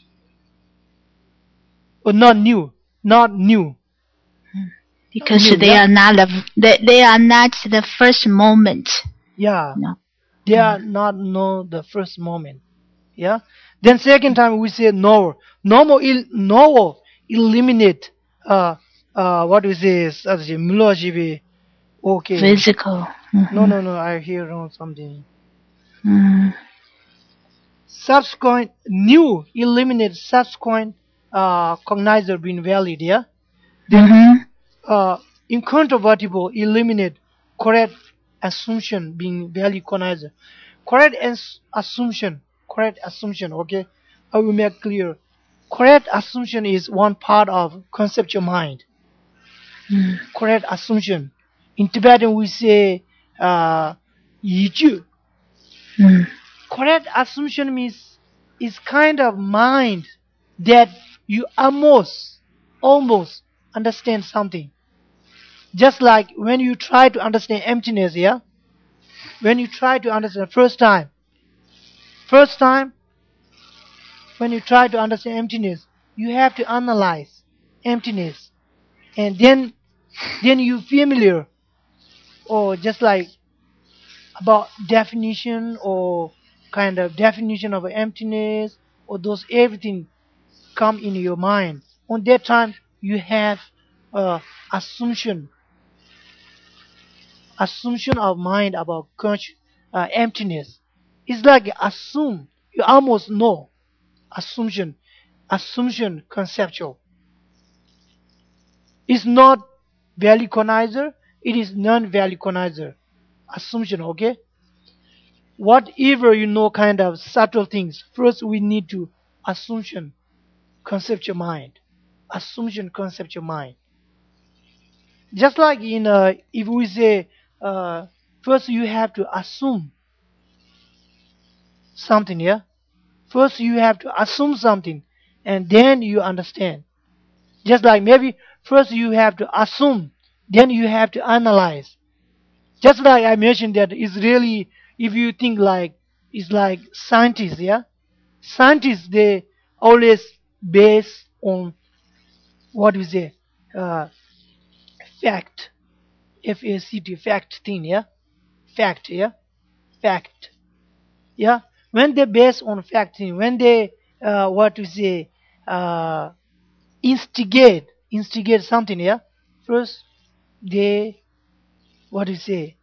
Or not new. Not new. Because New, they yeah? are not the they, they are not the first moment. Yeah. No. They Mm. are not know the first moment. Yeah. Then second time we say no. Normal il no eliminate uh uh what we say is uh, Milojibi. Okay. Physical. No Hmm. no no, I hear wrong something. Mm. Subsequent new eliminate subsequent uh cognizer being valid, yeah? Then Hmm. uh incontrovertible eliminate correct assumption being valid cognizer. Correct as assumption. Correct assumption, okay? I will make clear. Correct assumption is one part of conceptual mind. Mm. Correct assumption. In Tibetan we say uh yiju. Mm. Correct assumption means is kind of mind that you almost almost understand something. Just like when you try to understand emptiness, yeah? When you try to understand first time, first time when you try to understand emptiness, you have to analyze emptiness, and then then you familiar, or just like about definition, or kind of definition of emptiness, or those everything come in your mind. On that time you have uh, assumption assumption of mind about consci- uh, emptiness. It's like assume, you almost know assumption. assumption conceptual. It's not value cognizer, it is non-value cognizer. Assumption, okay? Whatever you know, kind of subtle things, first we need to assumption conceptual mind. Assumption conceptual mind. Just like in uh, if we say uh, first you have to assume something, yeah? First you have to assume something and then you understand. Just like maybe first you have to assume, then you have to analyze. Just like I mentioned that it's really, if you think like, it's like scientists, yeah? Scientists, they always base on what we say, uh, fact, F A C T, fact thing, yeah? Fact, yeah? Fact, yeah? When they base on fact thing, when they, uh, what we say, uh, instigate, instigate something, yeah? First, they, what do you say,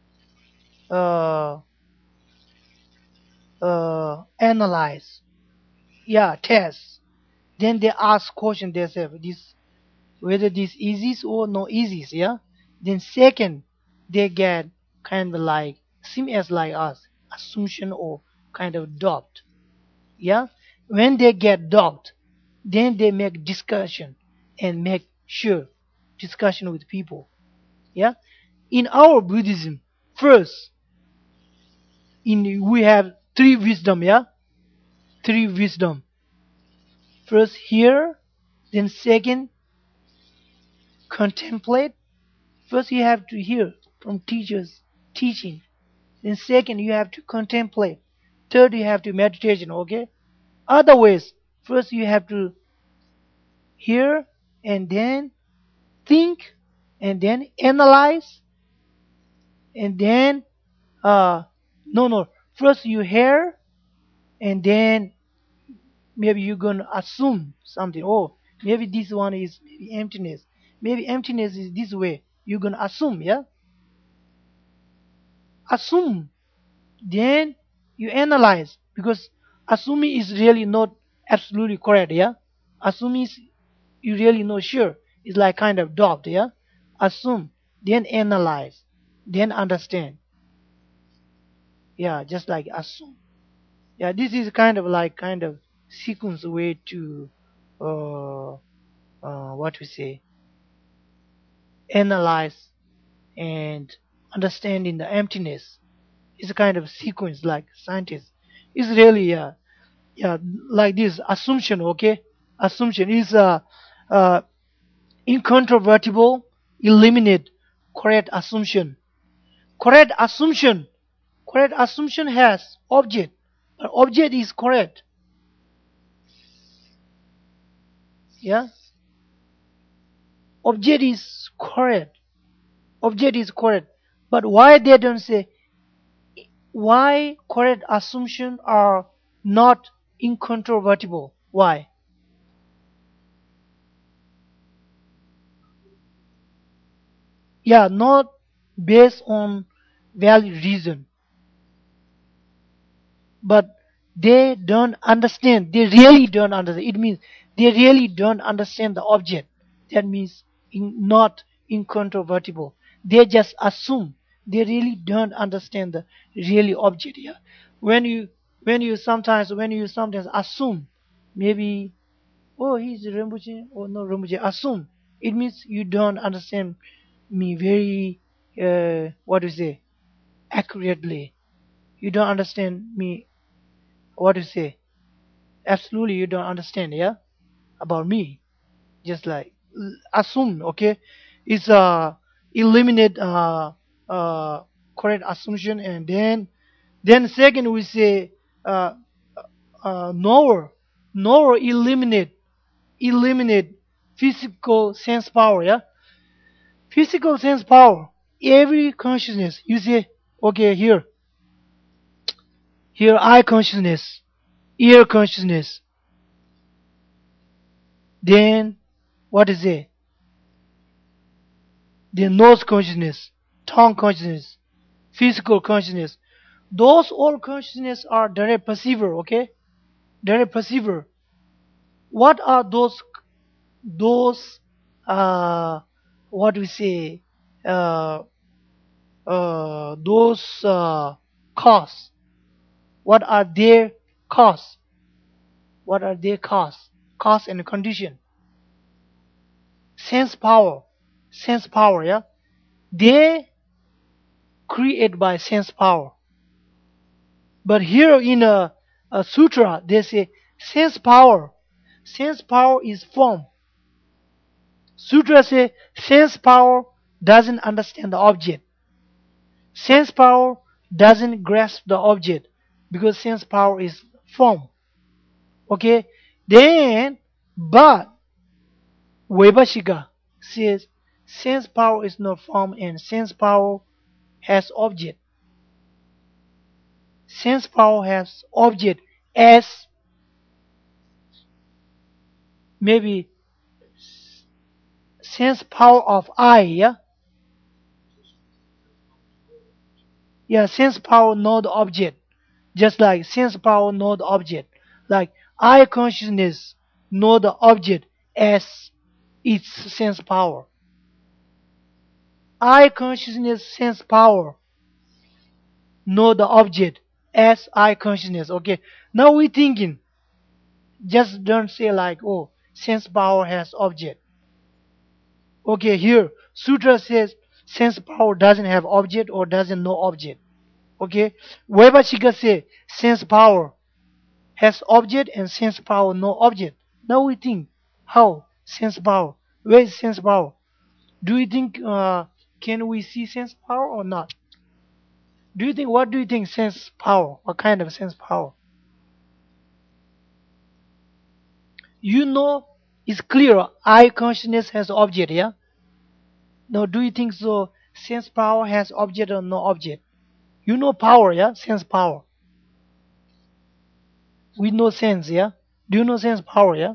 uh, uh, analyze, yeah, test. Then they ask question themselves, this whether this is or no is, yeah. Then second, they get kind of like same as like us, assumption or kind of doubt, yeah. When they get doubt, then they make discussion and make sure discussion with people, yeah. In our Buddhism, first, in we have three wisdom, yeah, three wisdom. First hear, then second contemplate. First you have to hear from teachers teaching, then second you have to contemplate, third you have to meditation, okay. Otherwise, first you have to hear and then think and then analyze and then uh no no first you hear and then maybe you're gonna assume something. Oh, maybe this one is maybe emptiness. Maybe emptiness is this way. You're gonna assume, yeah? Assume. Then you analyze because assuming is really not absolutely correct, yeah? Assuming is you really not sure. It's like kind of doubt, yeah? Assume, then analyze, then understand. Yeah, just like assume. Yeah, this is kind of like kind of sequence way to uh, uh, what we say, analyze and understanding the emptiness. It's a kind of sequence like scientists. It's really uh, yeah, like this assumption, okay. Assumption is uh, uh, incontrovertible, eliminate correct assumption. Correct assumption, correct assumption has object, but object is correct, yeah. Object is correct, object is correct, but why they don't say, why correct assumption are not incontrovertible? Why? Yeah, not based on valid reason, but they don't understand. They really don't understand. It means they really don't understand the object. That means in, not incontrovertible. They just assume. They really don't understand the really object here. When you when you sometimes when you sometimes assume, maybe, oh, he's Rinpoche or no Rinpoche, assume. It means you don't understand me very uh, what do you say, accurately. You don't understand me, what do you say, absolutely you don't understand, yeah, about me. Just like l- assume, okay. It's uh eliminate uh uh correct assumption, and then then second we say uh uh knower, knower eliminate, eliminate physical sense power, yeah. Physical sense power, every consciousness you say, okay, here, here eye consciousness, ear consciousness, then what is it, the nose consciousness, tongue consciousness, physical consciousness. Those all consciousness are direct perceiver, okay? Direct perceiver. What are those those uh, what we say uh, uh, those uh, cause? What are their cause? What are their cause? Cause and condition. Sense power, sense power. Yeah, they create by sense power. But here in a, a sutra, they say sense power. Sense power is form. Sutra say sense power doesn't understand the object. Sense power doesn't grasp the object because sense power is form. Okay? Then, but Vaibhashika says sense power is not form and sense power has object. Sense power has object as maybe sense power of eye, yeah? Yeah, sense power know the object. Just like sense power know the object. Like eye consciousness know the object as its sense power. Eye consciousness sense power know the object as eye consciousness. Okay. Now we thinking. Just don't say like, oh, sense power has object. Okay, here Sutra says sense power doesn't have object or doesn't know object. Okay, Vaibhashika say sense power has object and sense power no object. Now we think how sense power? Where is sense power? Do you think uh, can we see sense power or not? Do you think what do you think sense power? What kind of sense power? You know it's clear. Eye consciousness has object. Yeah. Now do you think so? Sense power has object or no object? You know power, yeah? Sense power. We know sense, yeah? Do you know sense power, yeah?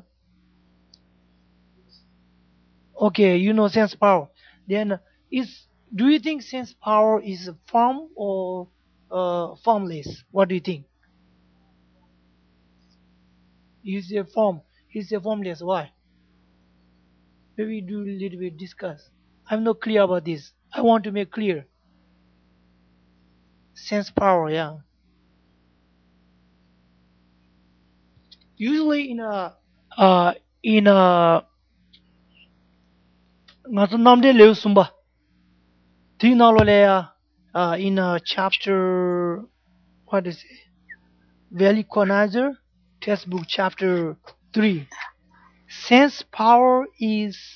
Okay, you know sense power. Then is do you think sense power is form or uh, formless? What do you think? Is a form? Is a formless? Why? Maybe do a little bit discuss. I'm not clear about this. I want to make clear. Sense power, yeah. Usually in a uh in a nga tsu namde leo sumba. Thi na lo le ya uh, in a chapter what is it? Valley Equalizer textbook chapter three. Sense power is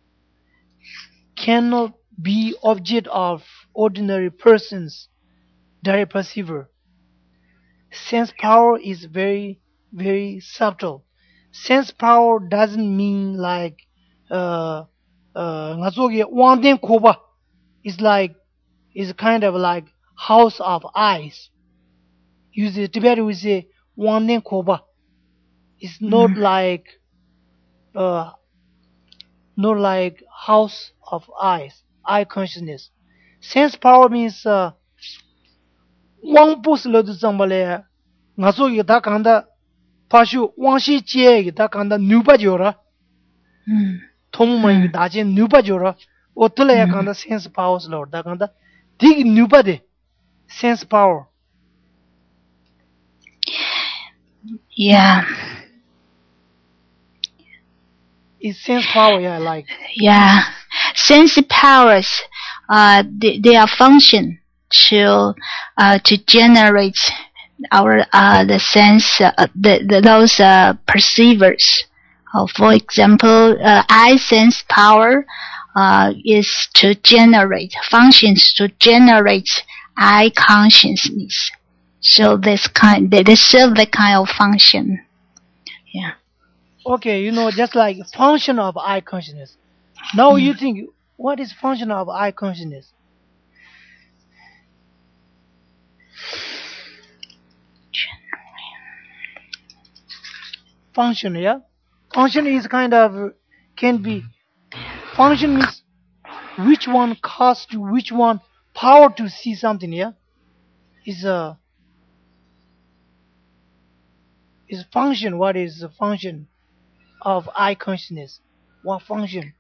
cannot be object of ordinary persons direct perceiver. Sense power is very very subtle. Sense power doesn't mean like uh uh nga zo ge wang den ko ba. It's like it's kind of like house of eyes. Use it Tibetan we say wang den ko ba. It's not Mm. like uh not like house of eyes, eye consciousness. Sense power means uh wang bus lo du zang ba le nga zo ge da kan da pa shu wang shi jie ge da kan da nu ba jo ra Mm. tom ma ge Mm. da jie nu ba jo ra o to le ya kan Mm. da sense power lo da kan da dig nu ba de sense power Yeah. is sense power yeah like Yeah. Sense powers, uh, they, they are function to, uh, to generate our, uh, the sense, uh, the, the, those, uh, perceivers. Uh, for example, uh, eye sense power, uh, is to generate, functions to generate eye consciousness. So this kind, they, they serve the kind of function. Yeah. okay, you know, just like function of eye consciousness. Now you think, what is function of eye consciousness? Function, yeah. Function is kind of can be function means which one costs to which one power to see something, yeah. Is a is function. What is a function? of I consciousness? What function?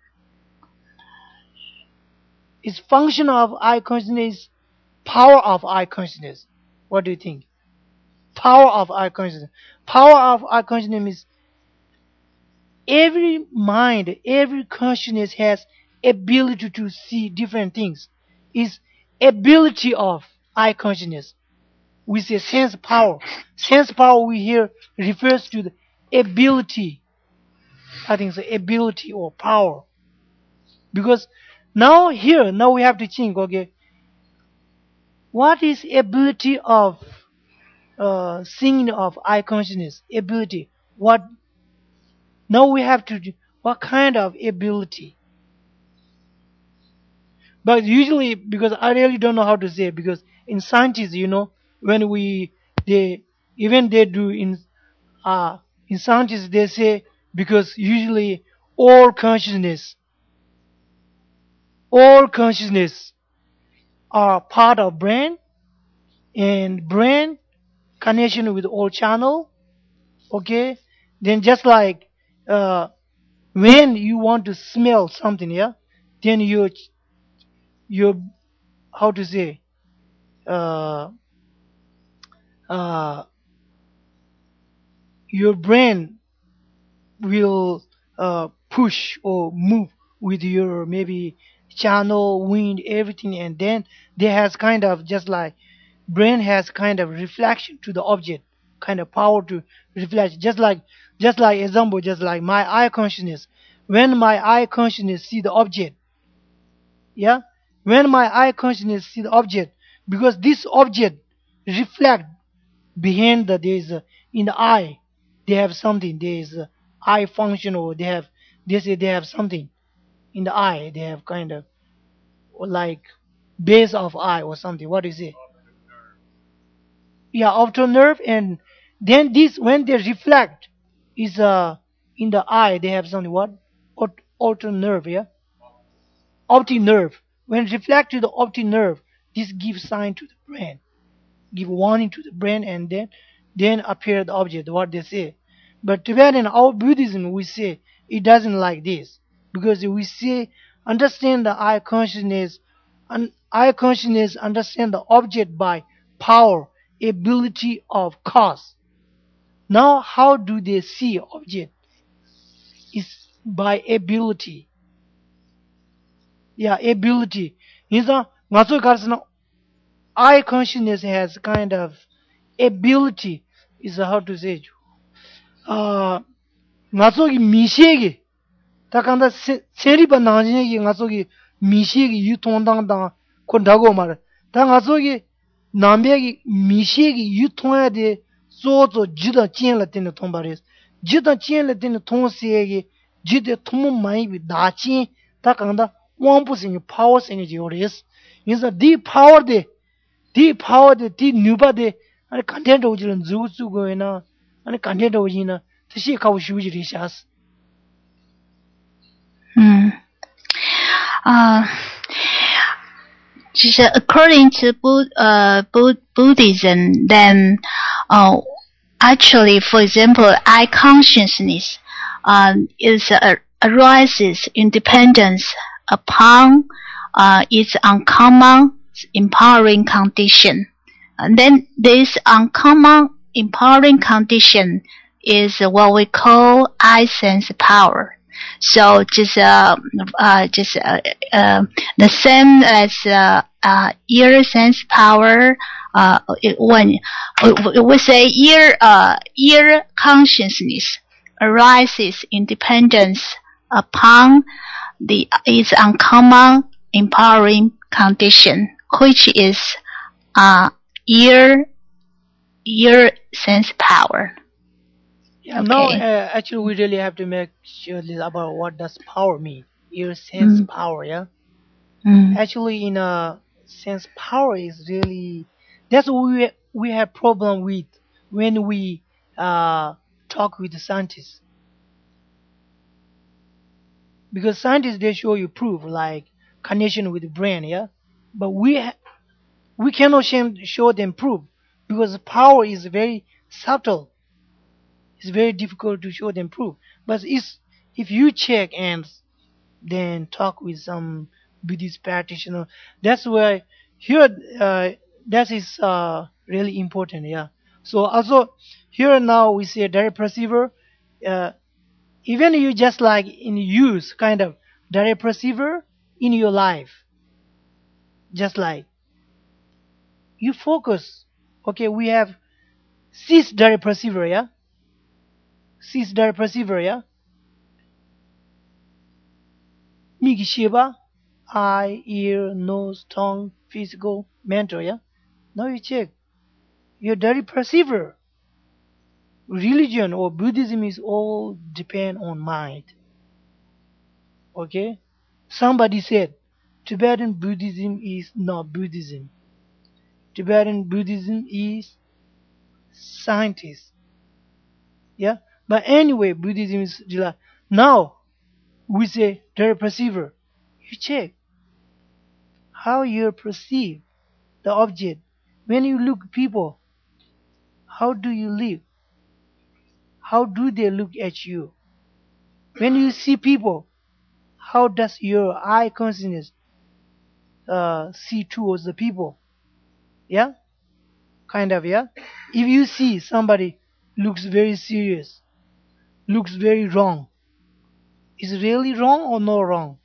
Is function of I consciousness power of I consciousness? What do you think? Power of I consciousness. Power of I consciousness means every mind, every consciousness has ability to see different things. Is ability of I consciousness. We say sense power. Sense power we hear refers to the ability. I think it's the ability or power. Because now here, now we have to think, okay, what is ability of uh, seeing of I consciousness? Ability. What? Now we have to do, what kind of ability? But usually, because I really don't know how to say it, because in scientists, you know, when we, they, even they do in, uh, in scientists, they say, because usually all consciousness, all consciousness are part of brain, and brain connection with all channel, okay? Then just like, uh, when you want to smell something, yeah, then you, you, how to say, uh, uh, your brain will uh, push or move with your maybe channel, wind, everything, and then there has kind of just like brain has kind of reflection to the object, kind of power to reflect, just like just like example, just like my eye consciousness. When my eye consciousness see the object, yeah, when my eye consciousness see the object, because this object reflect behind the there is a, in the eye they have something, there is a eye function, or they have, they say they have something in the eye, they have kind of like base of eye or something, what is it, yeah, optic nerve. And then this when they reflect is uh in the eye they have something, what, Ot- optic nerve, yeah, optic nerve. When reflect to the optic nerve, this gives sign to the brain, give warning to the brain, and then then appear the object, what they say. But Tibetan, our Buddhism, we say it doesn't like this, because we say understand the eye consciousness, and eye consciousness understand the object by power, ability of cause. Now how do they see object? Is by ability. Yeah, ability. Is a eye consciousness has kind of ability, is how to say, uh ngasogi mishegi takanda seri ba nanjegi ngasogi mishegi yu tondang da ko dago mar ta ngasogi nambegi mishegi yu tonya de zo zo jida chen la tin tombares jida chen la tin ton segi jide tom mai bi da chen takanda wampu sing power sing jores is a deep power de deep power de deep nuba de and content ojiran zu zu go na and content ojina tshi ka shuji rishas. Hmm. Uh, just uh, according to Bud- uh, Bud- Buddhism, then uh, actually, for example, eye consciousness um, is uh, arises independence upon uh, its uncommon empowering condition. And then this uncommon empowering condition is what we call eye sense power. So just uh, uh just uh, uh, the same as uh, uh ear sense power. Uh, it, when we, we say ear uh ear consciousness arises independence upon the its uncommon empowering condition, which is uh ear ear sense power. Yeah, now uh, actually we really have to make sure this about what does power mean. Ear sense Mm. power, yeah. Mm. Actually, in a sense, power is really that's what we we have problem with when we uh talk with the scientists, because scientists they show you proof like connection with the brain, yeah. But we ha- we cannot show show them proof because power is very subtle, It's very difficult to show them proof. But it's, if you check and then talk with some Buddhist practitioner, that's why here uh, that is uh, really important. Yeah. So also here now we say direct perceiver. Uh, even you just like in use kind of direct perceiver in your life, just like you focus. Okay, we have six direct perceiver. Yeah, six direct perceiver. Yeah, Migisheba, eye, ear, nose, tongue, physical, mental. Yeah. Now you check your direct perceiver. Religion or Buddhism is all depend on mind. Okay? Somebody said Tibetan Buddhism is not Buddhism. Tibetan Buddhism is scientist. Yeah? But anyway, Buddhism is rela- now we say direct perceiver. You check how you perceive the object. When you look people, how do you live? How do they look at you? When you see people, how does your eye consciousness uh, see towards the people? Yeah, kind of. Yeah. If you see somebody looks very serious, looks very wrong, is it really wrong or no wrong?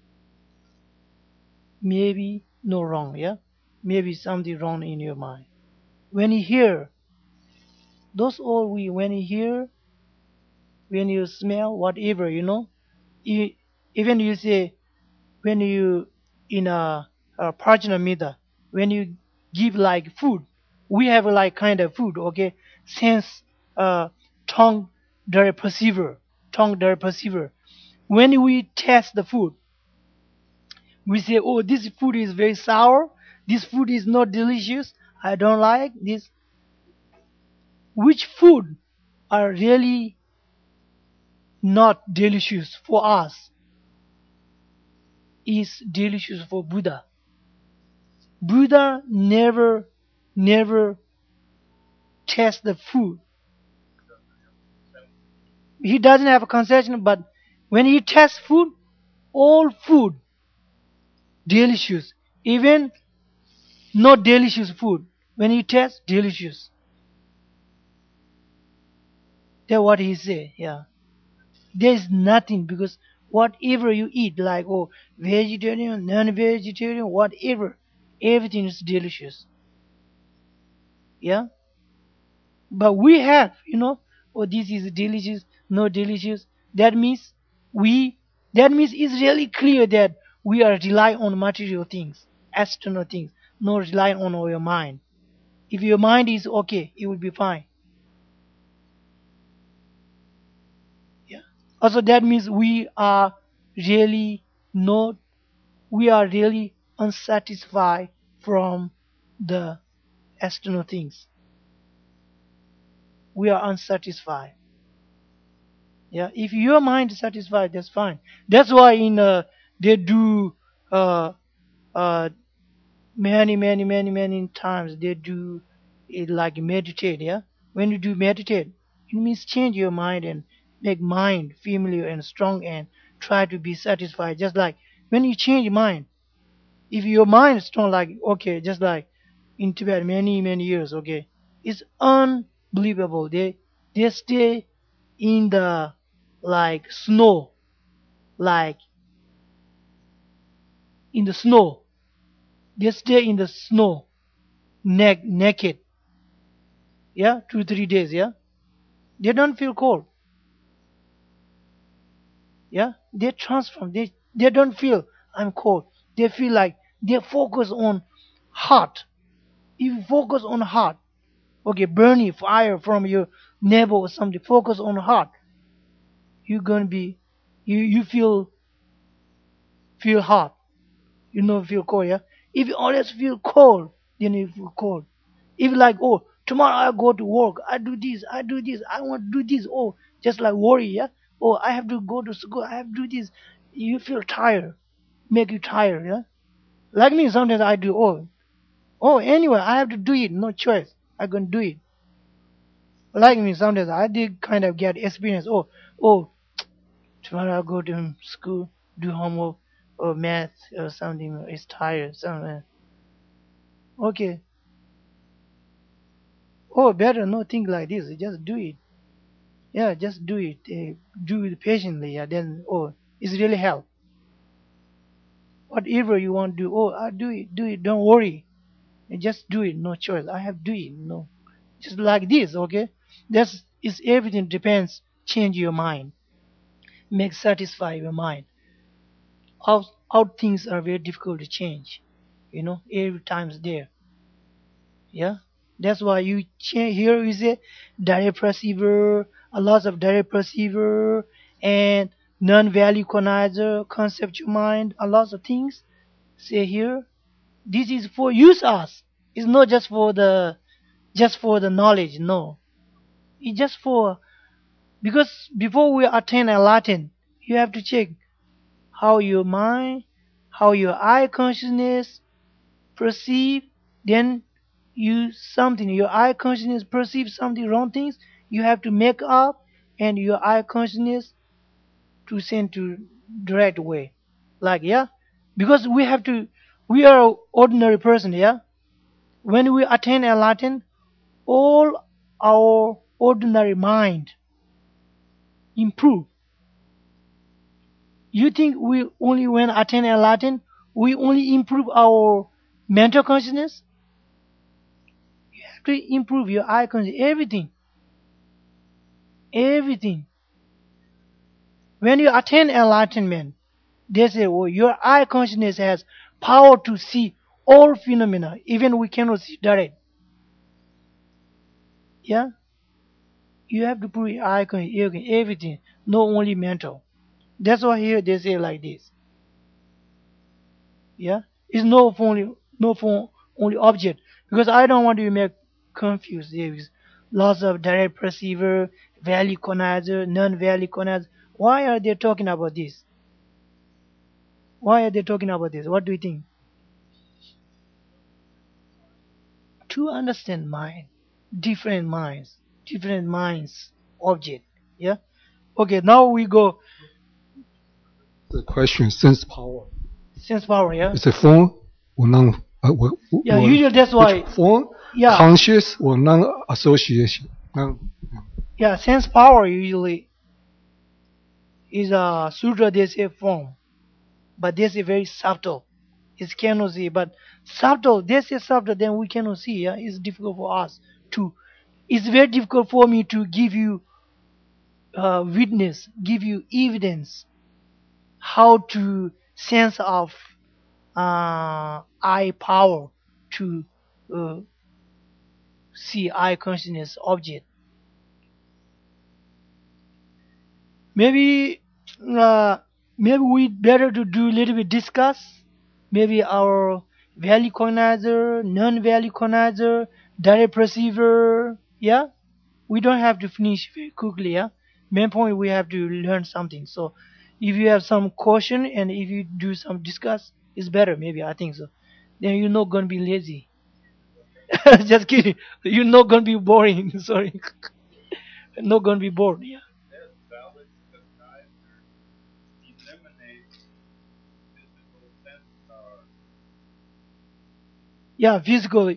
Maybe no wrong. Yeah, maybe something wrong in your mind. When you hear those all we when you hear, when you smell, whatever you know, you, even you say when you in a, a Prajna when you give like food, we have like kind of food, okay? Sense, uh, tongue, direct perceiver, tongue, direct perceiver. When we test the food, we say, oh, this food is very sour. This food is not delicious. I don't like this. Which food are really not delicious for us is delicious for Buddha. Buddha never, never test the food. He doesn't have a conception, but when he tests food, all food delicious, even not delicious food. When he tests, delicious. That's what he say. Yeah, there is nothing because whatever you eat, like oh vegetarian, non-vegetarian, whatever, everything is delicious. Yeah. But we have, you know, oh, this is delicious, no delicious. That means we, that means it's really clear that we are relying on material things, external things, not relying on your mind. If your mind is okay, it will be fine. Yeah. Also, that means we are really not, we are really unsatisfied from the external things. We are unsatisfied. Yeah, if your mind is satisfied, that's fine. That's why in uh, they do uh, uh, many, many, many, many times they do it like meditate. Yeah, when you do meditate, it means change your mind and make mind familiar and strong and try to be satisfied. Just like when you change mind, if your mind is strong, like okay, just like in Tibet many, many years, okay, it's unbelievable. They they stay in the like snow, like in the snow. They stay in the snow, neck naked. Yeah, two three days. Yeah, they don't feel cold. Yeah, they transform. They they don't feel I'm cold. They feel like they focus on heart. If you focus on heart, okay, burning fire from your neighbor or something. Focus on heart. You're gonna be, you you feel feel hot. You know feel cold. Yeah. If you always feel cold, then you feel cold. If like oh tomorrow I go to work, I do this, I do this, I want to do this. Oh, just like worry. Yeah. Oh, I have to go to school. I have to do this. You feel tired. Make you tired. Yeah. Like me, sometimes I do. Oh, oh. Anyway, I have to do it. No choice. I'm gonna do it. Like me, sometimes I did kind of get experience. Oh, oh, tomorrow I'll go to school, do homework or math or something. It's tired. Something. Okay. Oh, better not think like this. Just do it. Yeah, just do it. Uh, do it patiently. Yeah, then, oh, it's really help. Whatever you want to do, oh, I do it. Do it. Don't worry. And just do it. No choice. I have to do it. No, just like this. Okay. That's is everything depends. Change your mind. Make satisfy your mind. Out out things are very difficult to change. You know, every time's there. Yeah. That's why you change here is a direct perceiver, a lot of direct perceiver and non-value cognizer, conceptual mind, a lot of things. Say here, this is for use us. It's not just for the just for the knowledge. No, it's just for because before we attain a Latin, you have to check how your mind, how your eye consciousness perceive, then you something your eye consciousness perceive something wrong things, you have to make up and your eye consciousness to send to direct way. Like yeah, because we have to we are ordinary person, yeah. When we attain enlightenment, all our ordinary mind improve. You think we only when attain enlightenment we only improve our mental consciousness? You have to improve your eye consciousness, everything, everything. When you attain enlightenment, they say, oh, your eye consciousness has power to see all phenomena, even we cannot see direct. Yeah, you have to put your eye consciousness, everything, not only mental. That's why here they say like this. Yeah, it's no for only no for only object because I don't want to make confused. There is lots of direct perceiver, value cognizer, non-value cognizer. Why are they talking about this? Why are they talking about this? What do you think? To understand mind, different minds, different minds, object. Yeah. Okay. Now we go The question sense power. sense power. Yeah. It's a form or non uh, or, Yeah. or Usually that's why. which form Yeah. conscious or non-association. Non, Yeah. Sense power usually is a sutra. They say form, but they say very subtle. It cannot see, but subtle. They say subtle, then we cannot see. Yeah, it's difficult for us to. It's very difficult for me to give you uh, witness, give you evidence how to sense of uh, eye power to uh, see eye consciousness object. Maybe uh, maybe we better to do a little bit discuss. Maybe our value cognizer, non-value cognizer, direct perceiver. Yeah, we don't have to finish very quickly. Yeah, main point we have to learn something. So if you have some caution and if you do some discuss, it's better. Maybe I think so. Then you're not gonna be lazy. Just kidding. You're not gonna be boring. Sorry, not gonna be bored. Yeah. Yeah, physical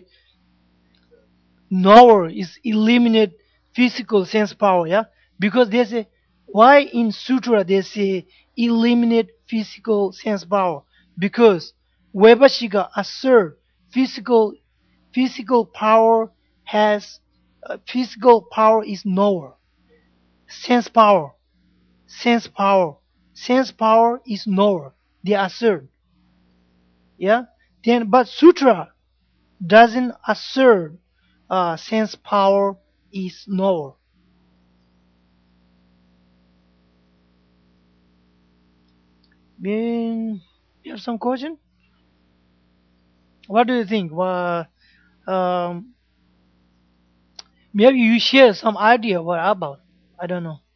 knower is eliminate physical sense power, yeah? Because they say why in sutra they say eliminate physical sense power? Because Webashika assert physical physical power has uh, physical power is knower. Sense power, sense power, sense power is knower. They assert, yeah? Then but sutra doesn't assert uh, sense power is knower. Then you have some question? What do you think? Well, um, maybe you share some idea what about? I don't know.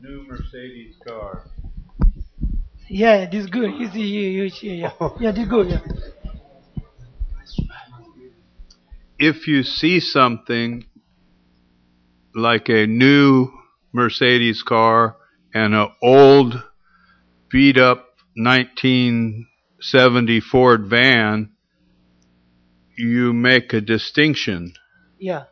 new Mercedes car. Yeah, this is good. He's here, here, yeah. Yeah, this is good, yeah. If you see something like a new Mercedes car and an old beat up nineteen seventy Ford van, you make a distinction. Yeah.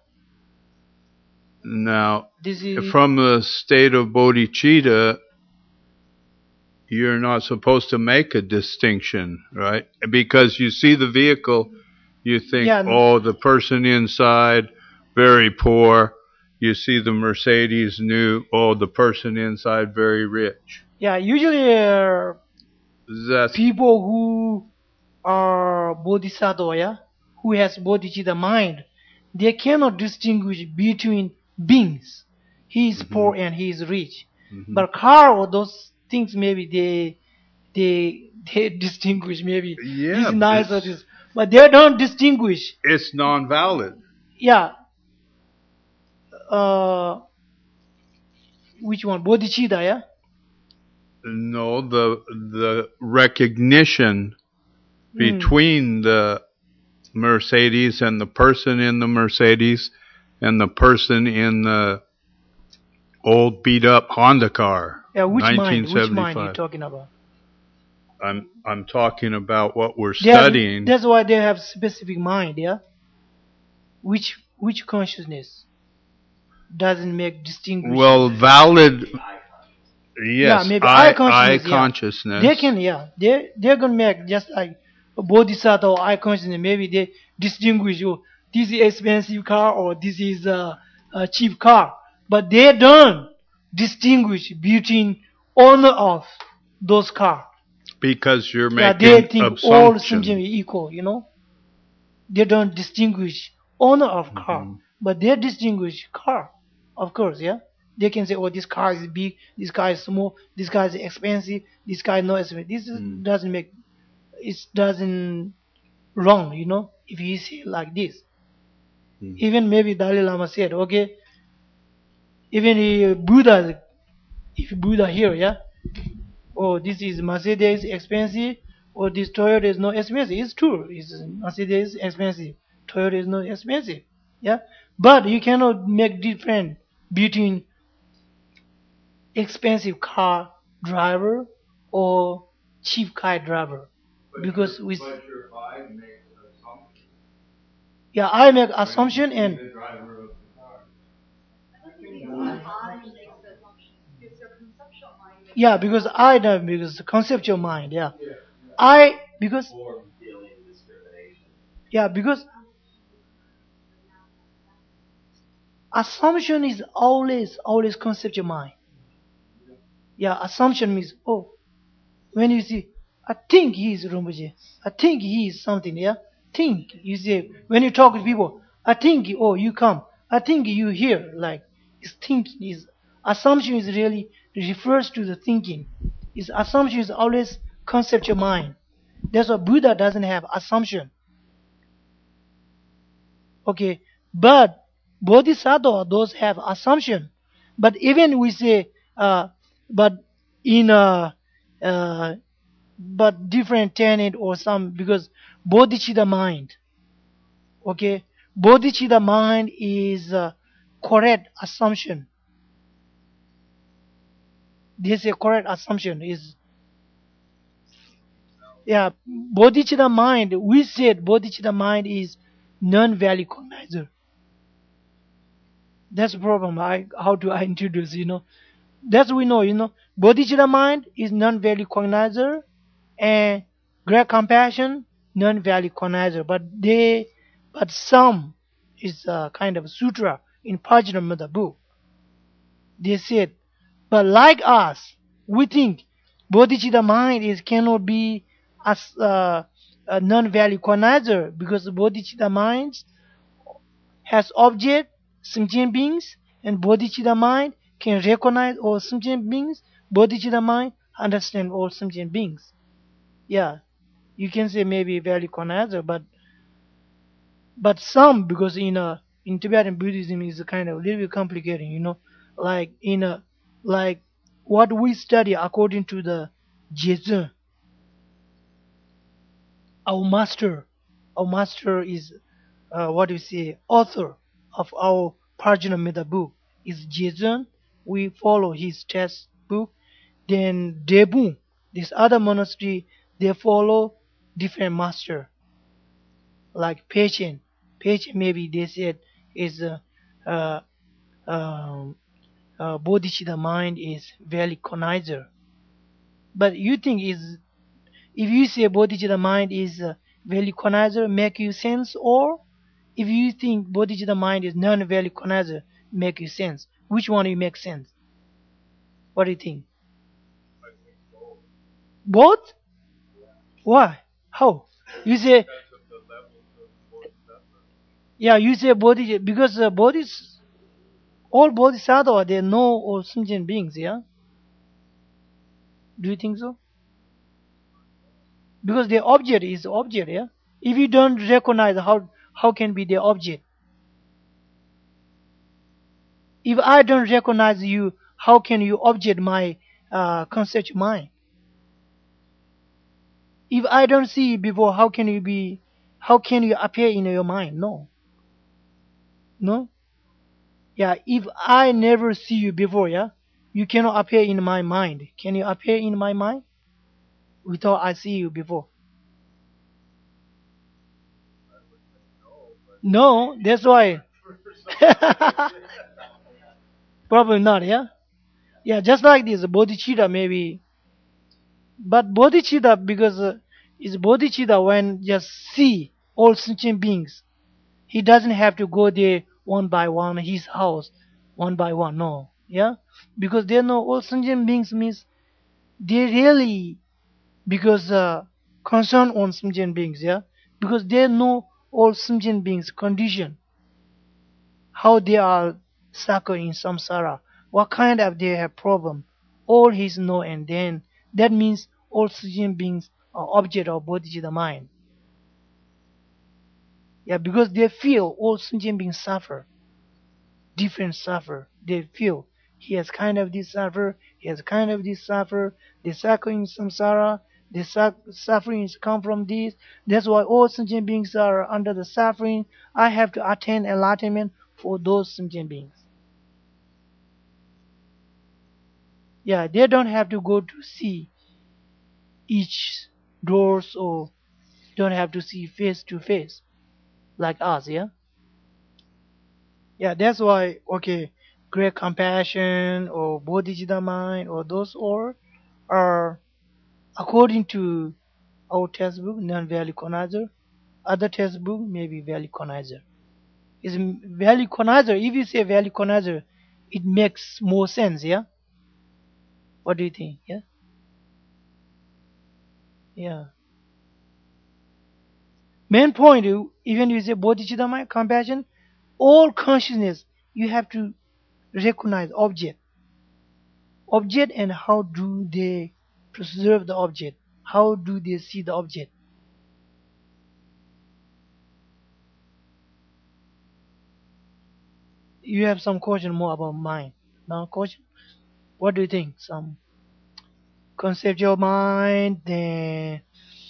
Now, This is from the state of bodhicitta, you're not supposed to make a distinction, right? Because you see the vehicle, you think, yeah, oh, the person inside, very poor. You see the Mercedes new, oh, the person inside, very rich. yeah. Usually, uh, That's people who are bodhisattva, yeah, who has bodhicitta mind, they cannot distinguish between beings. He is Mhm. poor and he is rich. Mhm. But car or those things, maybe they they they distinguish. Maybe Yeah, this is nice or it's- this, but they don't distinguish. it's non-valid. Yeah. Uh, which one? Bodhicitta, yeah. No, the the recognition Mm. between the Mercedes and the person in the Mercedes and the person in the old beat up Honda car. Yeah, which mind? Which mind you nineteen seventy-five. talking about? I'm I'm talking about what we're They have- studying. that's why they have specific mind, yeah. Which which consciousness doesn't make distinguish? Well, valid. Yes, Yeah, maybe eye, eye consciousness, eye yeah. consciousness. They can, yeah. They they're gonna make just like a bodhisattva or eye consciousness. Maybe they distinguish. Oh, this is expensive car or this is a, a cheap car. But they don't distinguish between owner of those cars. Because you're Yeah, making they think all assumptions. simply equal. You know, they don't distinguish owner of car, Mhm. but they distinguish car. Of course, yeah. They can say, oh, this car is big, this car is small, this car is expensive, this car is not expensive. This is, Mm. doesn't make, it doesn't wrong, you know, if you say like this. Mm. Even maybe Dalai Lama said, okay, even if Buddha, if Buddha here, yeah, oh, this is Mercedes expensive, or this Toyota is not expensive. It's true, it's Mercedes expensive, Toyota is not expensive, yeah. But you cannot make difference between expensive car driver or cheap car driver, because we your mind makes an assumption. yeah I make assumption and The driver of the car. yeah because I know because the conceptual mind, yeah. I because yeah because assumption is always always conceptual mind. Yeah, assumption means, oh, when you see, I think he is Rinpoche, I think he is something, yeah. Think, you say, when you talk to people, I think, oh, you come, I think you hear, like, it's thinking, is assumption is really refers to the thinking. Is assumption is always conceptual mind. That's why Buddha doesn't have assumption. Okay, but Bodhisattva those have assumption. But even we say, uh, but in a, uh, but different tenet or some because bodhicitta mind. Okay, bodhicitta mind is uh, correct assumption. This is a correct assumption is yeah bodhicitta mind. We said bodhicitta mind is non-value cognizer. That's the problem. I how do I introduce? You know, that's we know. You know, bodhicitta mind is non-value cognizer, and great compassion non-value cognizer. But they, but some is a kind of sutra in Pajamata book. They said, but like us, we think bodhicitta mind is cannot be as uh, a non-value cognizer because bodhicitta mind has object, sentient beings, and bodhicitta mind can recognize all sentient beings. Bodhicitta mind understand all sentient beings. Yeah, you can say maybe value cognizer, but but some because in a in Tibetan Buddhism is kind of a little bit complicated, you know, like in a like what we study according to the Jesu, our master. Our master is uh, what do you say, author of our Parjanamrita book is Jesu. We follow his textbook. Then Debu, this other monastery, they follow different master, like Pachen. Pachen maybe they said is uh, uh, um, uh, Bodhicitta mind is Velikonizer. But you think is if you say Bodhicitta mind is uh, Velikonizer, make you sense, or if you think Bodhicitta mind is non-Velikonizer, make you sense? Which one you make sense? What do you think? Both? Why? How? You say, yeah, you say Bodhicitta because uh, Bodhis, all Bodhisattva they know all sentient beings, yeah? Do you think so? Because the object is object, yeah? If you don't recognize, how how can be the object? If I don't recognize you, how can you object my uh, concept mind? If I don't see you before, how can you be? How can you appear in your mind? No, no. Yeah, if I never see you before, yeah, you cannot appear in my mind. Can you appear in my mind without I see you before? No, that's why. Probably not, yeah? Yeah, just like this, bodhicitta maybe. But bodhicitta, because uh, it's bodhicitta when just see all sentient beings. He doesn't have to go there one by one, his house, one by one, no. Yeah? Because they know all sentient beings means they really, because uh, concern on sentient beings, yeah? Because they know all sentient beings' condition, how they are suffering in samsara, what kind of they have problem, all his know, and then that means all sentient beings are object of bodhicitta mind. Yeah, because they feel all sentient beings suffer, different suffer. They feel he has kind of this suffer, he has kind of this suffer, they suffer in samsara, the su- sufferings come from this. That's why all sentient beings are under the suffering. I have to attain enlightenment for those sentient beings. Yeah, they don't have to go to see each doors or don't have to see face to face like us, yeah? Yeah, that's why, okay, great compassion or bodhicitta mind or those all are according to our textbook, non-Velikonizer. Other textbook, maybe Velikonizer. Is Velikonizer, if you say Velikonizer, it makes more sense, yeah? What do you think? Yeah? Yeah. Main point, you- even you say bodhicitta mind, compassion, all consciousness, you have to recognize object. Object and how do they preserve the object? How do they see the object? You have some question more about mind. Now, question, what do you think? Some conceptual mind, then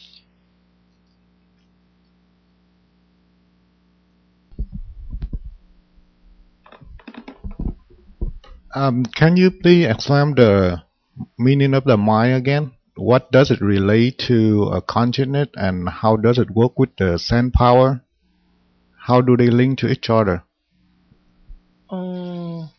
Um, can you please explain the meaning of the mind again? What does it relate to a consciousness, and how does it work with the sense power? How do they link to each other? um,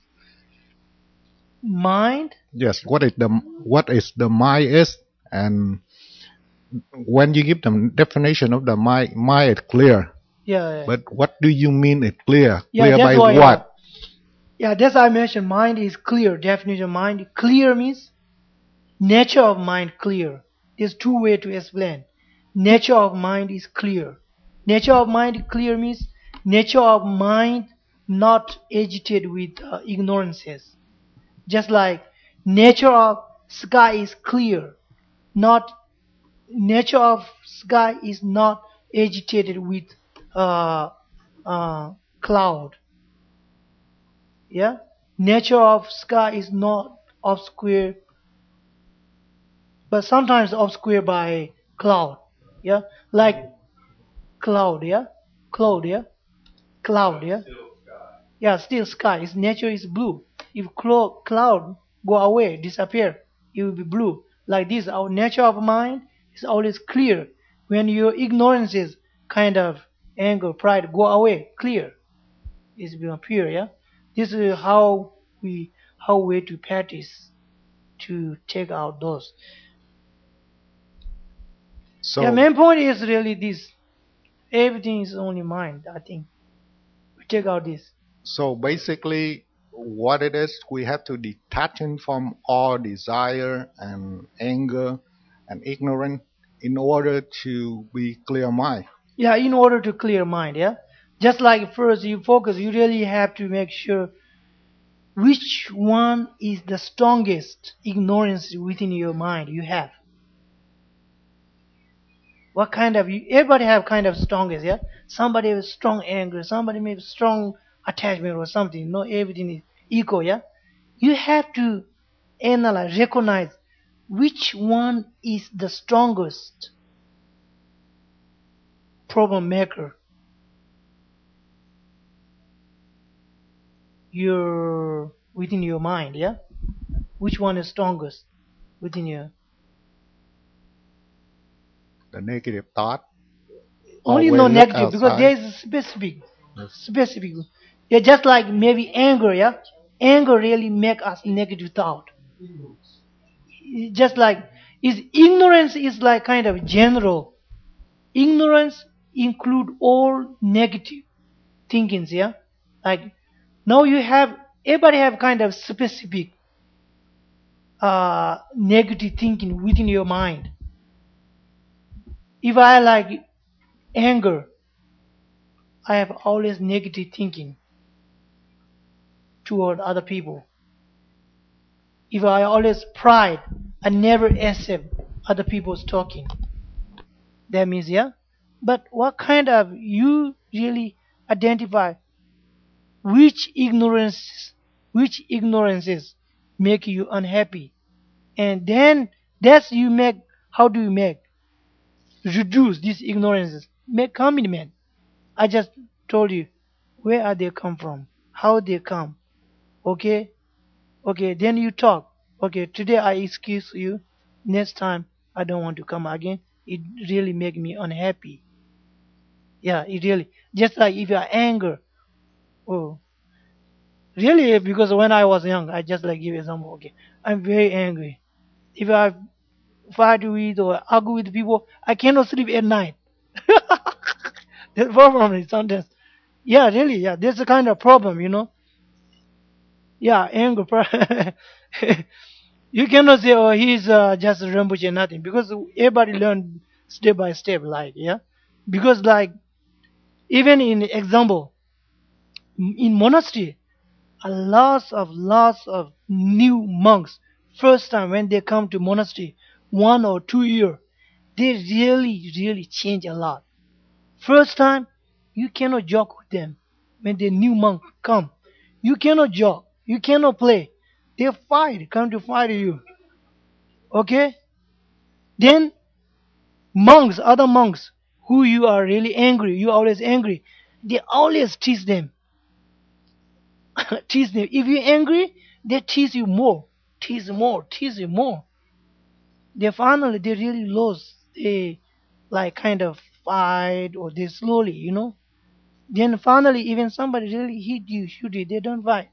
mind. Yes, what is the what is the mind is, and when you give them definition of the mind, mind is clear. Yeah, yeah. But what do you mean it clear? Yeah, Clear by that's why. what? Uh, yeah, that's why I mentioned mind is clear. Definition of mind clear means nature of mind clear. There's two way to explain. Nature of mind is clear. Nature of mind clear means nature of mind not agitated with uh, ignorances. Just like nature of sky is clear, not nature of sky is not agitated with uh, uh, cloud. Yeah, nature of sky is not obscure but sometimes obscured by cloud. Yeah, like cloud. Yeah, cloud. Yeah, cloud. Yeah, yeah. Still sky. Its nature is blue. If clo- cloud go away, disappear, it will be blue. Like this, our nature of mind is always clear. When your ignorances, kind of anger, pride go away, clear. It's become pure. Yeah, this is how we how we to practice to take out those. Yeah, So main point is really this. Everything is only mind. I think we take out this. so basically, what it is, we have to detach it from all desire and anger and ignorance in order to be clear mind. Yeah, in order to clear mind. Yeah, just like first you focus, you really have to make sure which one is the strongest ignorance within your mind you have. What kind of you? Everybody have kind of strongest. Yeah, somebody has strong anger, somebody may have strong attachment or something. Not everything is equal. Yeah, you have to analyze, recognize which one is the strongest problem maker. Your within your mind. Yeah, which one is strongest within your The negative thought only always no look negative because there outside. is a specific Yes. specific. Yeah, just like maybe anger. Yeah, anger really make us negative thought. Just like is ignorance is like kind of general. Ignorance include all negative thinkings. Yeah, like now you have everybody have kind of specific uh negative thinking within your mind. If I like anger, I have always negative thinking toward other people. If I always pride, I never accept other people's talking. That means, yeah. But what kind of you really identify which ignorance, which ignorances make you unhappy, and then that's you make. How do you make reduce these ignorances? Make commitment. I just told you where are they come from, how they come. Okay, okay. Then you talk. Okay, today I excuse you. Next time I don't want to come again. It really make me unhappy. Yeah, it really. Just like if you are anger. Oh, really? Because when I was young, I just like give example. Okay, I'm very angry. If I fight with or argue with people, I cannot sleep at night. That's problem is sometimes. Yeah, really. Yeah, that's the kind of problem, you know. Yeah, anger. pro- You cannot say, oh, he's uh, just Rinpoche and nothing, because everybody learn step by step, like, yeah. Because, like, even in example, in monastery, a lots of lots of new monks, first time when they come to monastery, one or two year, they really, really change a lot. First time, you cannot joke with them. When the new monk come, you cannot joke, you cannot play. They fight, come to fight you. Okay? Then monks, other monks, who you are really angry, you always angry, they always tease them. Tease them. If you're angry, they tease you more, tease more, tease you more. They finally they really lose. They like kind of fight or they slowly, you know. Then finally, even somebody really hit you, shoot you, they don't fight.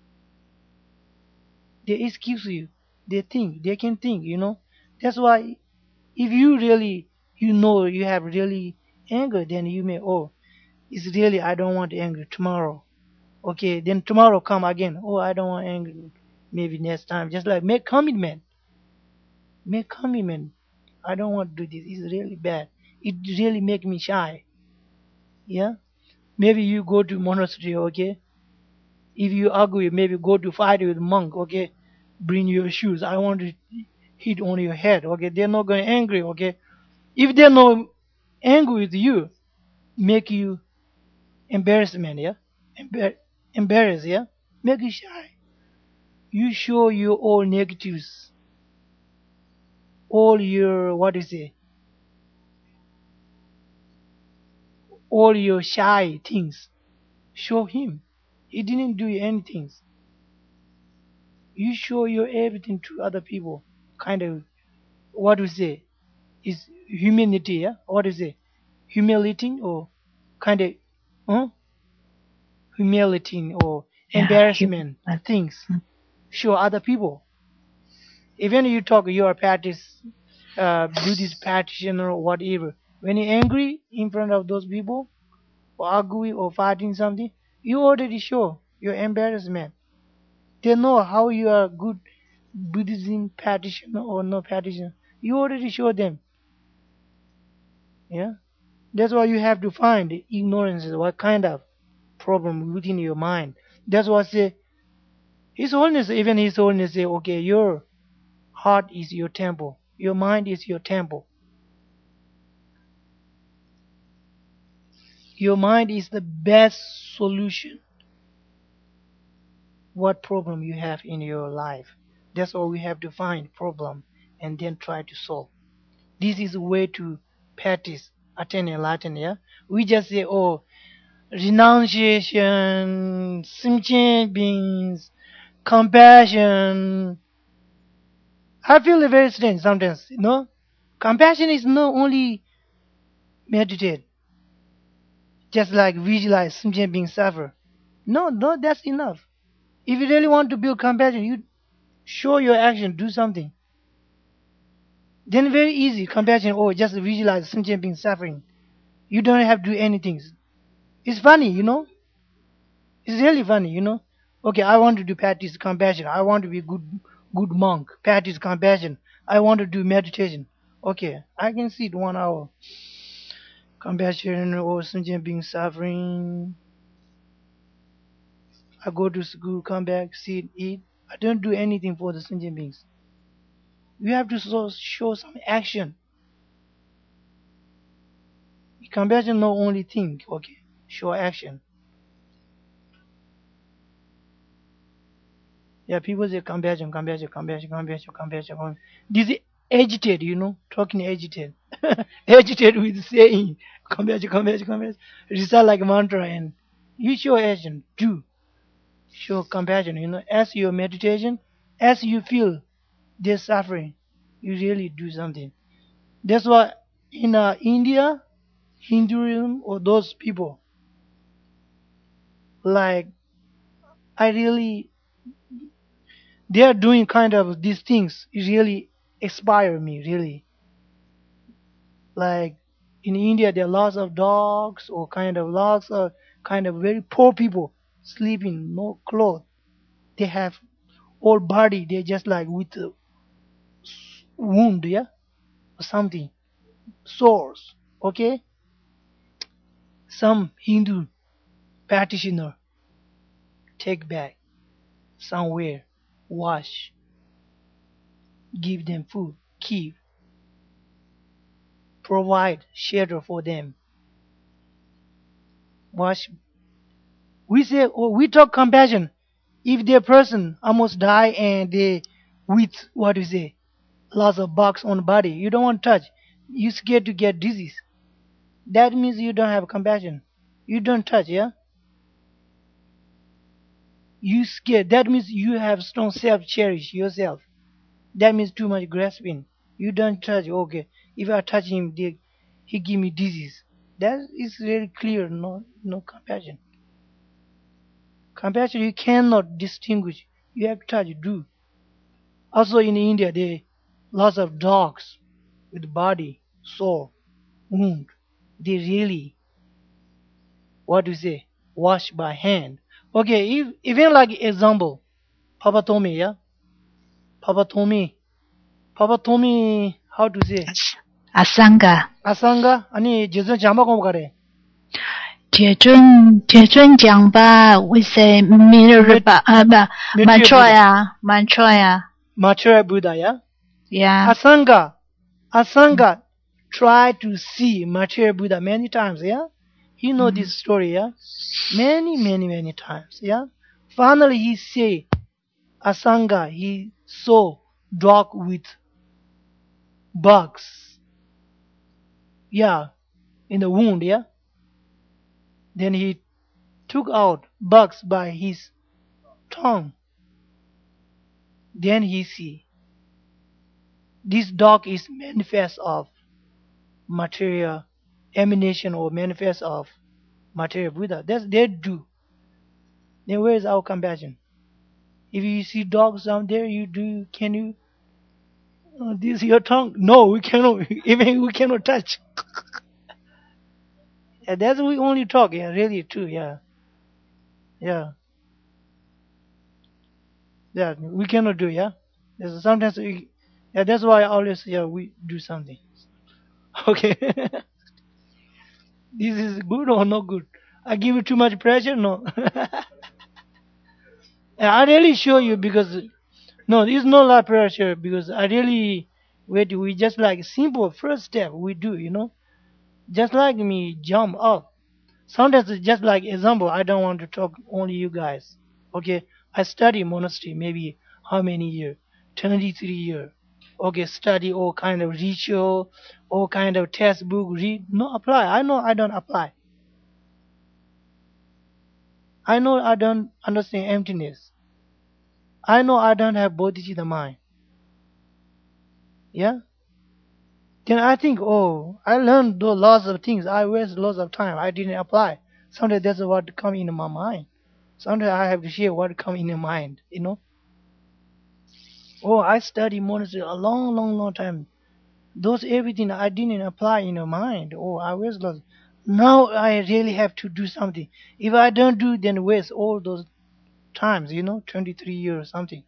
They excuse you. They think they can think, you know. That's why if you really you know you have really anger, then you may oh it's really I don't want anger tomorrow. Okay, then tomorrow come again. Oh, I don't want anger. Maybe next time. Just like make commitment. Make commitment. I don't want to do this. It's really bad. It really make me shy. Yeah. Maybe you go to monastery. Okay. If you argue, maybe go to fight with monk. Okay. Bring your shoes. I want to hit on your head. Okay. They're not going angry. Okay. If they're not angry with you, make you embarrassment. Yeah. Embar- embarrass. Yeah. Make you shy. You show your all negatives. all your, what is it, all your shy things. Show him. He didn't do anything. You show your everything to other people. Kind of, what we say, is humanity, yeah? What is it? Humiliating or kind of, huh? Humiliating or Yeah, embarrassment hum- things. Show other people. Even you talk, you are practice, uh, Buddhist practitioner or whatever. When you're angry in front of those people, or arguing or fighting something, you already show your embarrassment. They know how you are good Buddhism practitioner or no practitioner. You already show them. Yeah, that's why you have to find ignorance. What kind of problem within your mind? That's why I say His Holiness. Even His Holiness say, okay, your heart is your temple, your mind is your temple. Your mind is the best solution. What problem you have in your life? That's all we have to find problem and then try to solve. This is a way to practice attain enlightenment. Yeah, we just say, oh, renunciation, sentient beings, compassion. I feel very strange sometimes. You know, compassion is not only meditate, just like visualize sentient beings suffer. No, no, that's enough. If you really want to build compassion, you show your action, do something. Then very easy compassion. Oh, just visualize sentient beings suffering. You don't have to do anything. It's funny, you know. It's really funny, you know. Okay, I want to do practice compassion. I want to be good, good monk. Practice compassion. I want to do meditation. Okay, I can sit one hour. Compassion or sentient being suffering. I go to school, come back, sit, eat. I don't do anything for the sentient beings. You have to show, show some action. Compassion not only think. Okay, show action. Yeah, people say compassion, compassion, compassion, compassion, compassion. compassion. This is agitate, you know, talking agitate. Agitate with saying compassion, compassion, compassion. Recite like a mantra and you show action, do. Show compassion, you know, as your meditation, as you feel their suffering, you really do something. That's why in uh, India, Hinduism, or those people, like, I really they are doing kind of these things. It really inspire me, really. Like in India, there are lots of dogs or kind of lots of kind of very poor people sleeping, no clothes. They have whole body. They're just like with a wound, yeah, or something, sores. Okay, some Hindu practitioner take back somewhere, wash, give them food, keep, provide shelter for them, wash. We say, oh, we talk compassion. If the person almost die and they with what we say, lots of bugs on body, you don't want to touch. You scared to get disease. That means you don't have compassion. You don't touch, yeah. You scared. That means you have strong self cherish yourself. That means too much grasping. You don't touch. Okay, if I touch him, they, he give me disease. That is very clear. No, no compassion. Compassion you cannot distinguish. You have to touch. Do. Also in India, there lots of dogs with body sore, wound. They really, what do you say, wash by hand. Okay, if, even like example, Papa told me, yeah, Papa told me, Papa told me how to say, Asanga. Asanga, ani jesu jamba kom kare. 解尊解尊讲吧，we say 弥勒吧啊不 mantra 呀 mantra 呀 Mature Buddha, yeah. yeah Asanga, Asanga try to see Mature Buddha many times, yeah. You know this story, yeah. Many, many, many times, yeah. Finally, he say, Asanga, he saw dog with bugs. Yeah, in the wound. Yeah. Then he took out bugs by his tongue. Then he see this dog is manifest of material emanation or manifest of material Buddha. That's they do. Then where is our compassion? If you see dogs down there, you do. Can you? Uh, this your tongue? No, we cannot. Even we cannot touch. Yeah, that's we only talk. Yeah, really true. Yeah, yeah, yeah. We cannot do. Yeah, there's sometimes we. Yeah, that's why I always yeah we do something. Okay, this is good or not good? I give you too much pressure? No. Yeah, I really show you because no, there's no lot pressure because I really wait. We just like simple first step we do. You know, just like me jump up. Sometimes it's just like example. I don't want to talk only you guys. Okay, I study monastery maybe how many year? twenty-three year. Okay, study all kind of ritual, all kind of textbook. Read no apply. I know I don't apply. I know I don't understand emptiness. I know I don't have bodhicitta mind. Yeah. Then I think, oh, I learned those lots of things. I waste lots of time. I didn't apply. Sometimes that's what come in my mind. Sometimes I have to share what come in your mind. You know. Oh, I study monastery a long, long, long time. Those everything I didn't apply in your mind. Oh, I waste lots. Now I really have to do something. If I don't do, then waste all those times. You know, twenty-three years or something.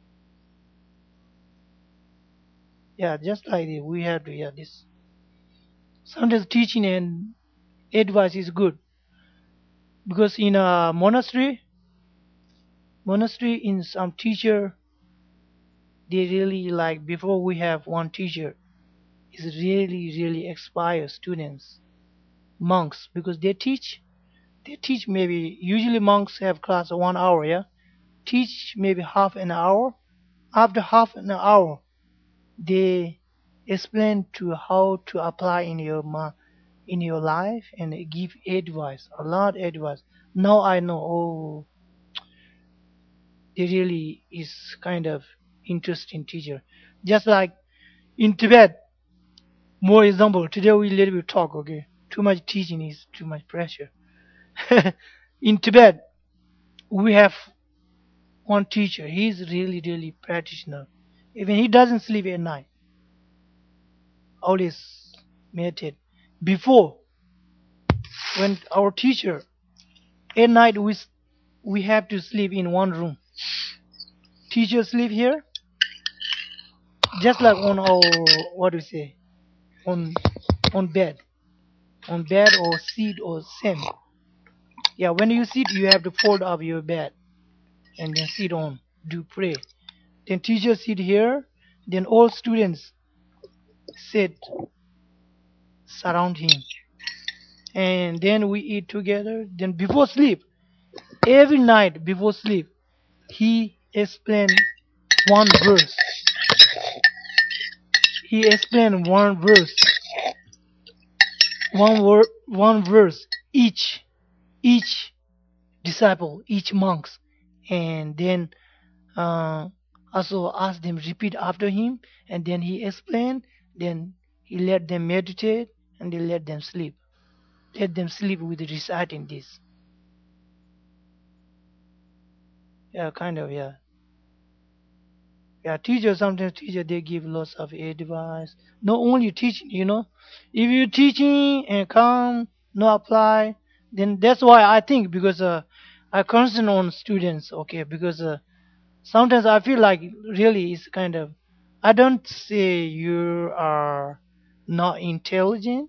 Yeah, just like this, we have to. Yeah, this. Sometimes teaching and advice is good because in a monastery, monastery in some teacher, they really like before we have one teacher is really really expire students, monks because they teach, they teach maybe usually monks have class one hour, yeah, teach maybe half an hour. After half an hour, they explain to how to apply in your ma in your life and give advice, a lot advice. Now I know, oh, they really is kind of interesting teacher. Just like in Tibet, more example. Today we little bit talk, okay? Too much teaching is too much pressure. In Tibet, we have one teacher. He's really, really practitioner. Even he doesn't sleep at night. Always meditate. Before, when our teacher at night we s- we have to sleep in one room. Teacher sleep here, just like on our what do you say on on bed, on bed or seat or same. Yeah, when you sit, you have to fold up your bed and then sit on, do pray. Then teacher sit here, then all students sit surround him, and then we eat together. Then before sleep, every night before sleep, he explain one verse. He explained one verse, one word, one verse each, each disciple, each monks, and then uh, also asked them repeat after him, and then he explained. Then he let them meditate, and they let them sleep. Let them sleep with reciting this. Yeah, kind of, yeah. Yeah, teachers sometimes teacher they give lots of advice. Not only teaching, you know. If you teaching and come, no apply, then that's why I think because uh, I concern on students, okay, because uh, sometimes I feel like really it's kind of I don't say you are not intelligent.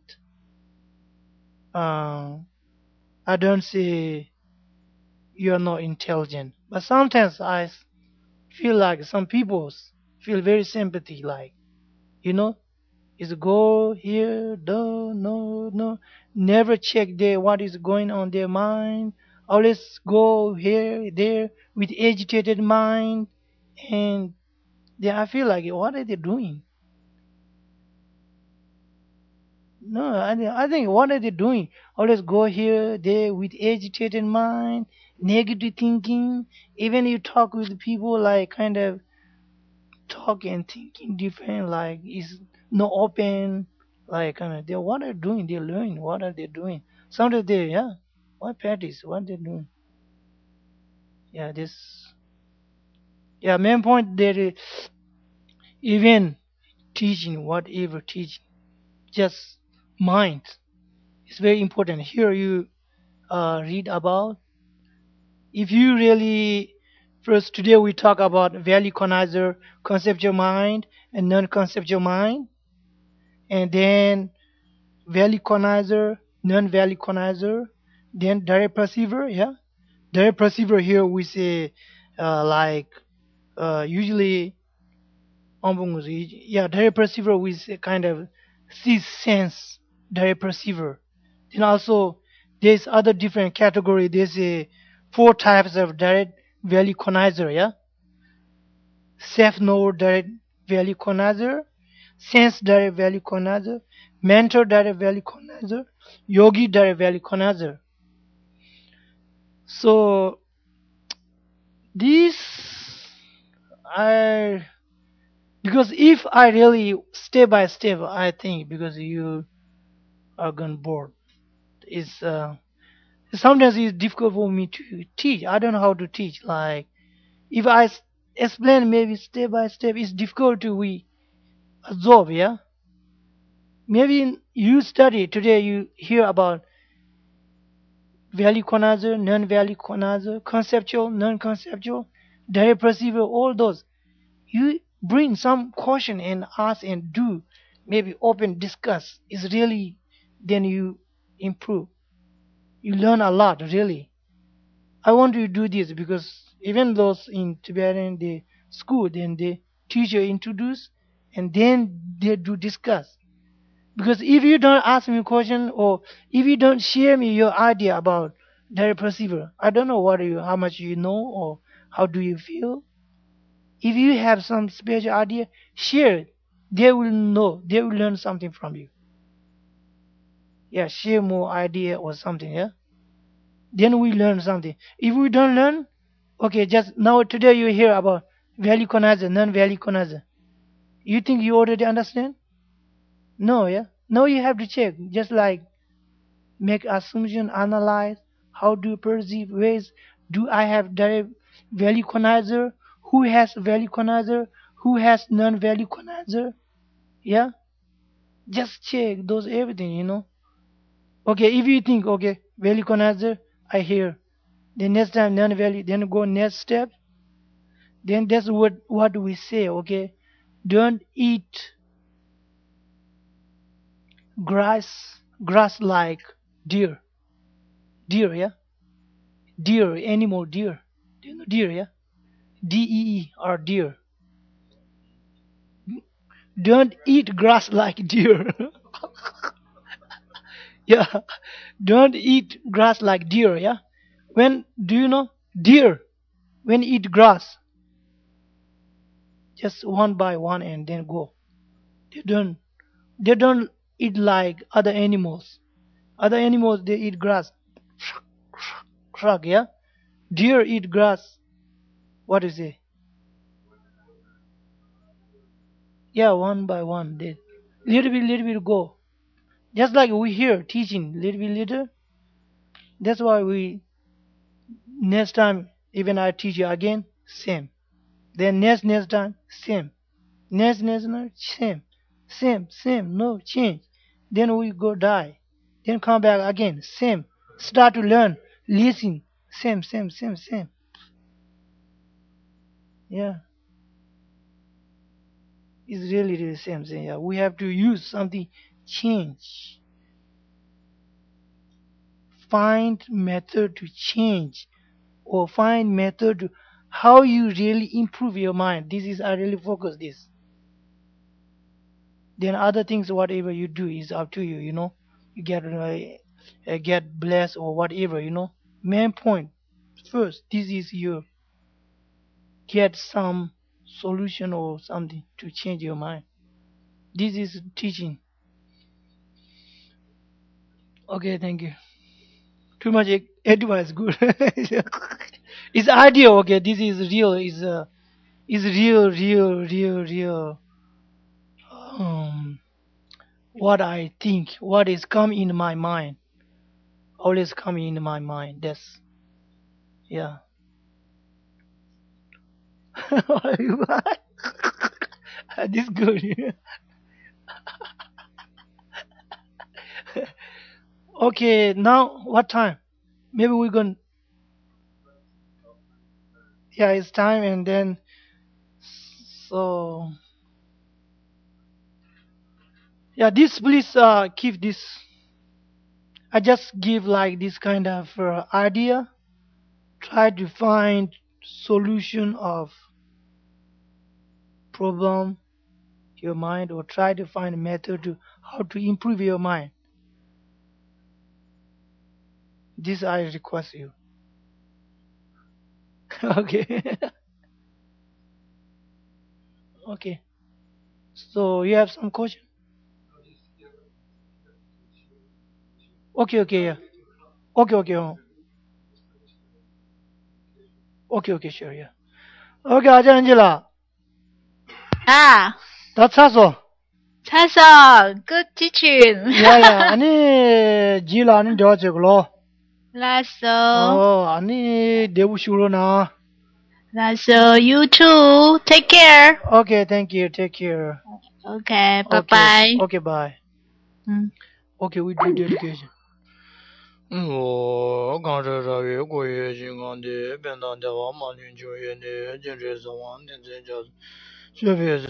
Uh, I don't say you are not intelligent, but sometimes I s- feel like some people s- feel very sympathy, like you know, is go here, no, no, no, never check their what is going on their mind. Always go here, there with agitated mind, and then I feel like what are they doing? No, I, thi- I think what are they doing? Always go here, there with agitated mind, negative thinking. Even you talk with people like kind of talk and thinking different, like is no open, like kind of they what are doing? They're learning. What are they doing? Sometimes they yeah, what practice? What they doing? Yeah, this yeah. Main point there is even teaching whatever teaching, just mind. It's very important. Here you uh, read about. If you really first today we talk about value conizer, conceptual mind, and non-conceptual mind, and then value conizer, non-value conizer, then direct perceiver. Yeah, direct perceiver here we say uh, like uh, usually ombungus. Yeah, direct perceiver we say kind of see sense direct perceiver. Then also there's other different category. There's a four types of direct value conizer. Yeah, self know direct value conizer, sense direct value conizer, mentor direct value conizer, yogi direct value conizer. So these are because if I really step by step, I think because you are gone bored. It's uh, sometimes it's difficult for me to teach. I don't know how to teach. Like if I s- explain maybe step by step, it's difficult to we absorb. Yeah, maybe you study today. You hear about value equalizer, non-value equalizer, conceptual, non-conceptual, direct perceiver, all those. You bring some caution and ask and do, maybe open discuss. Is really then you improve. You learn a lot really. I want to do this because even those in Tibetan the school then the teacher introduce and then they do discuss. Because if you don't ask me a question or if you don't share me your idea about direct perceiver, I don't know what you how much you know or how do you feel. If you have some special idea, share it. They will know. They will learn something from you. Yeah, share more idea or something. Yeah, then we learn something. If we don't learn, okay, just now today you hear about value equalizer, non-value equalizer. You think you already understand? No, yeah. Now you have to check. Just like make assumption, analyze, how do you perceive ways, do I have direct value equalizer, who has value equalizer, who has non-value equalizer, yeah, just check those everything, you know. Okay, if you think okay, value equalizer, I hear, then next time non-value, then go next step, then that's what what we say, okay, don't eat grass grass like deer, deer, yeah, deer, animal, deer, do you know deer, yeah, D E E or deer. Don't eat grass like deer. Yeah. Don't eat grass like deer, yeah? When do you know deer when eat grass just one by one and then go. They don't they don't eat like other animals. Other animals they eat grass. Shrug, yeah? Deer eat grass. What is it? Yeah, one by one. They little bit little bit go. Just like we here teaching little bit little. That's why we next time even I teach you again, same. Then next next time, same. Next next next, same. Same, same, no change. Then we go die. Then come back again, same. Start to learn, listen, same, same, same, same. Yeah, it's really really same thing. Yeah, we have to use something change. Find method to change or find method to how you really improve your mind. This is I really focus this. Then other things whatever you do is up to you, you know. You get uh, uh, get blessed or whatever, you know. Main point first, this is you get some solution or something to change your mind. This is teaching. Okay, thank you. Too much a- advice, good. It's idea. Okay, this is real. Is uh, is real, real, real, real. Um, what I think, what is come in my mind, always come in my mind. That's yeah. This good. Okay, now what time? Maybe we're going. Yeah, it's time, and then so yeah. This please uh keep this. I just give like this kind of uh, idea. Try to find solution of problem your mind, or try to find a method to how to improve your mind. This I request you. Okay. Okay. So you have some question? Okay, okay, yeah. Okay, okay, oh. Okay, okay, sure, yeah. Okay, Aja Angela. Ah, That's also. Tessa, good teaching. Yeah, yeah. Ani Jila ani doje gulo. That's so. Oh, ani debu shuro na. That's so. You too. Take care. Okay, thank you. Take care. Okay. Bye Okay. bye. Okay, bye. Mm. Okay, we do dedication. 我刚才在越过越金刚的，便当在我马云九月的建设上完成这叫学费